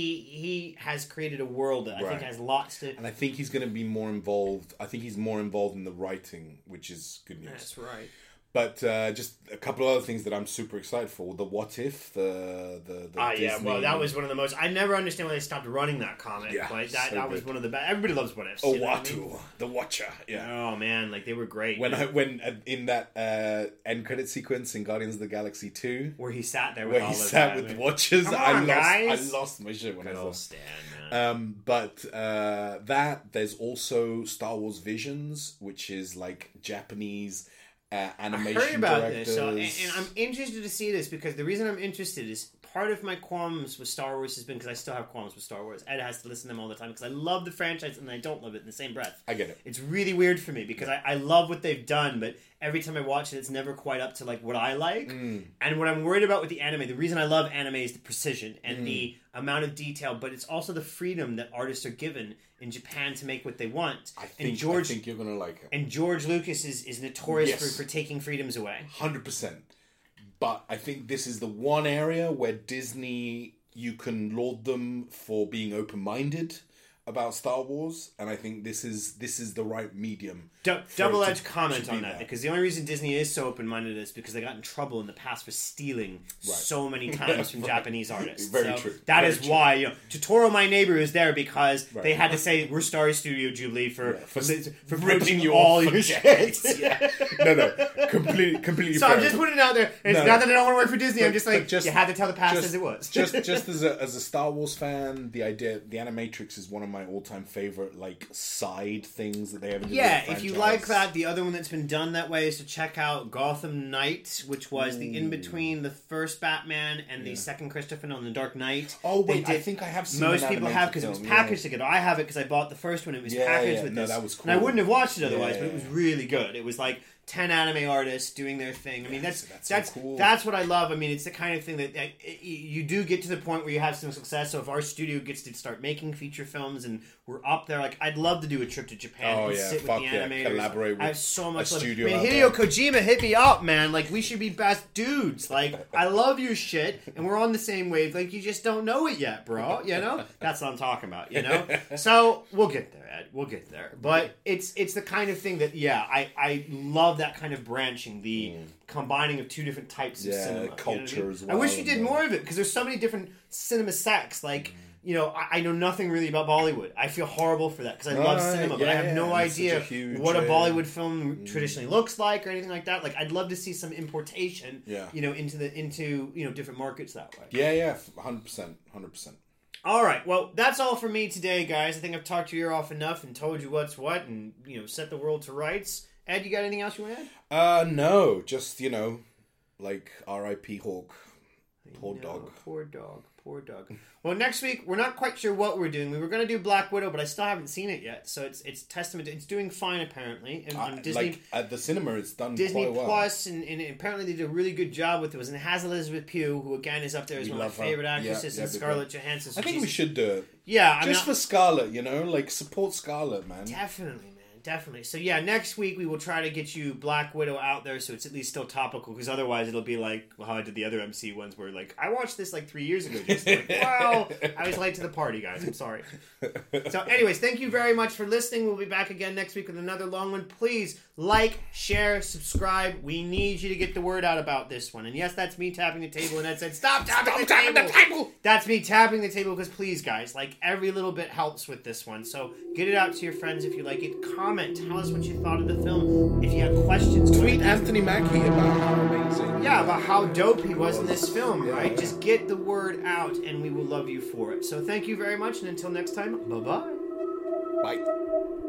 He has created a world that I think has lots to. And I think he's going to be more involved. I think he's more involved in the writing, which is good news. That's right. But just a couple of other things that I'm super excited for. The What If, the Disney... yeah, well, that was one of the most... I never understand why they stopped running that comic. Yeah, but that was one of the best... Everybody loves What Ifs. Uatu, the Watcher, yeah. Oh, man, they were great. When in that end credit sequence in Guardians of the Galaxy 2... Where he sat there with the Watchers. I lost my shit when I saw Stan, man. But there's also Star Wars Visions, which is Japanese... animation I heard about directors. this, and I'm interested to see this, because the reason I'm interested is part of my qualms with Star Wars has been because I still have qualms with Star Wars. Ed has to listen to them all the time because I love the franchise and I don't love it in the same breath. I get it. It's really weird for me because I love what they've done, but every time I watch it, it's never quite up to what I like. And what I'm worried about with the anime, the reason I love anime is the precision and the amount of detail, but it's also the freedom that artists are given in Japan to make what they want. I think you're going to like it. And George Lucas is notorious for taking freedoms away. 100%. But I think this is the one area where Disney, you can laud them for being open-minded about Star Wars, and I think this is the right medium. Double-edged comment on that, because the only reason Disney is so open-minded is because they got in trouble in the past for stealing so many times from Japanese artists. Very true. That is why Totoro My Neighbor is there, because they had to say we're Star Studio Ghibli for ripping you all your shit. No, completely. So I'm just putting it out there. It's not that I don't want to work for Disney. I'm just you had to tell the past as it was. just as a Star Wars fan, the Animatrix is one of my all-time favorite side things that they ever did. Yeah, if you like that, the other one that's been done that way is to check out Gotham Knight, which was the in-between the first Batman and the second Christopher Nolan, The Dark Knight. Oh, wait, I think I have seen most people have, because it was packaged together. I have it because I bought the first one. It was packaged with this. That was cool. And I wouldn't have watched it otherwise, but it was really good. It was 10 anime artists doing their thing. I mean, that's so cool. That's what I love. I mean, it's the kind of thing that you do get to the point where you have some success. So if our studio gets to start making feature films and we're up there, I'd love to do a trip to Japan and sit with the animators. Collaborate with I have so much studio. Hideo Kojima, hit me up, man. We should be best dudes. I love your shit, and we're on the same wave. You just don't know it yet, bro. That's what I'm talking about. So we'll get there, Ed. We'll get there. But it's the kind of thing that I love that kind of branching, the combining of two different types of cinema. Culture as well. I wish you did more of it, because there's so many different cinema sects. I know nothing really about Bollywood. I feel horrible for that, because I love cinema, but I have no idea what a Bollywood film traditionally looks like or anything like that. I'd love to see some importation, into different markets that way. Yeah, 100%. All right, well, that's all for me today, guys. I think I've talked your ear off enough and told you what's what, and set the world to rights. Ed, you got anything else you want to add? No, just R.I.P. Hawk. Poor dog. Poor dog. Poor dog. Well, next week we're not quite sure what we're doing. We were going to do Black Widow, but I still haven't seen it yet. So it's testament. It's doing fine apparently. And on Disney, like at the cinema, it's done Disney quite well. Plus, and apparently they did a really good job with it. And it has Elizabeth Pugh, who again is up there as one of my favorite actresses, and Scarlett Johansson. So I think we should do it. Yeah, just for Scarlett, like support Scarlett, man. Definitely, man. Definitely. So yeah, next week we will try to get you Black Widow out there so it's at least still topical, because otherwise it'll be like how I did the other MC ones where like, I watched this like 3 years ago. Just like, well, I was late to the party, guys. I'm sorry. So anyways, thank you very much for listening. We'll be back again next week with another long one. Please like, share, subscribe. We need you to get the word out about this one. And yes, that's me tapping the table, and Ed said, stop tapping the table. That's me tapping the table because please, guys, like every little bit helps with this one. So get it out to your friends if you like it. Comment. Tell us what you thought of the film. If you have questions, tweet Anthony Mackie about how amazing. Yeah, about how dope he was in this film, right? Just get the word out, and we will love you for it. So thank you very much, and until next time, bye-bye. Bye.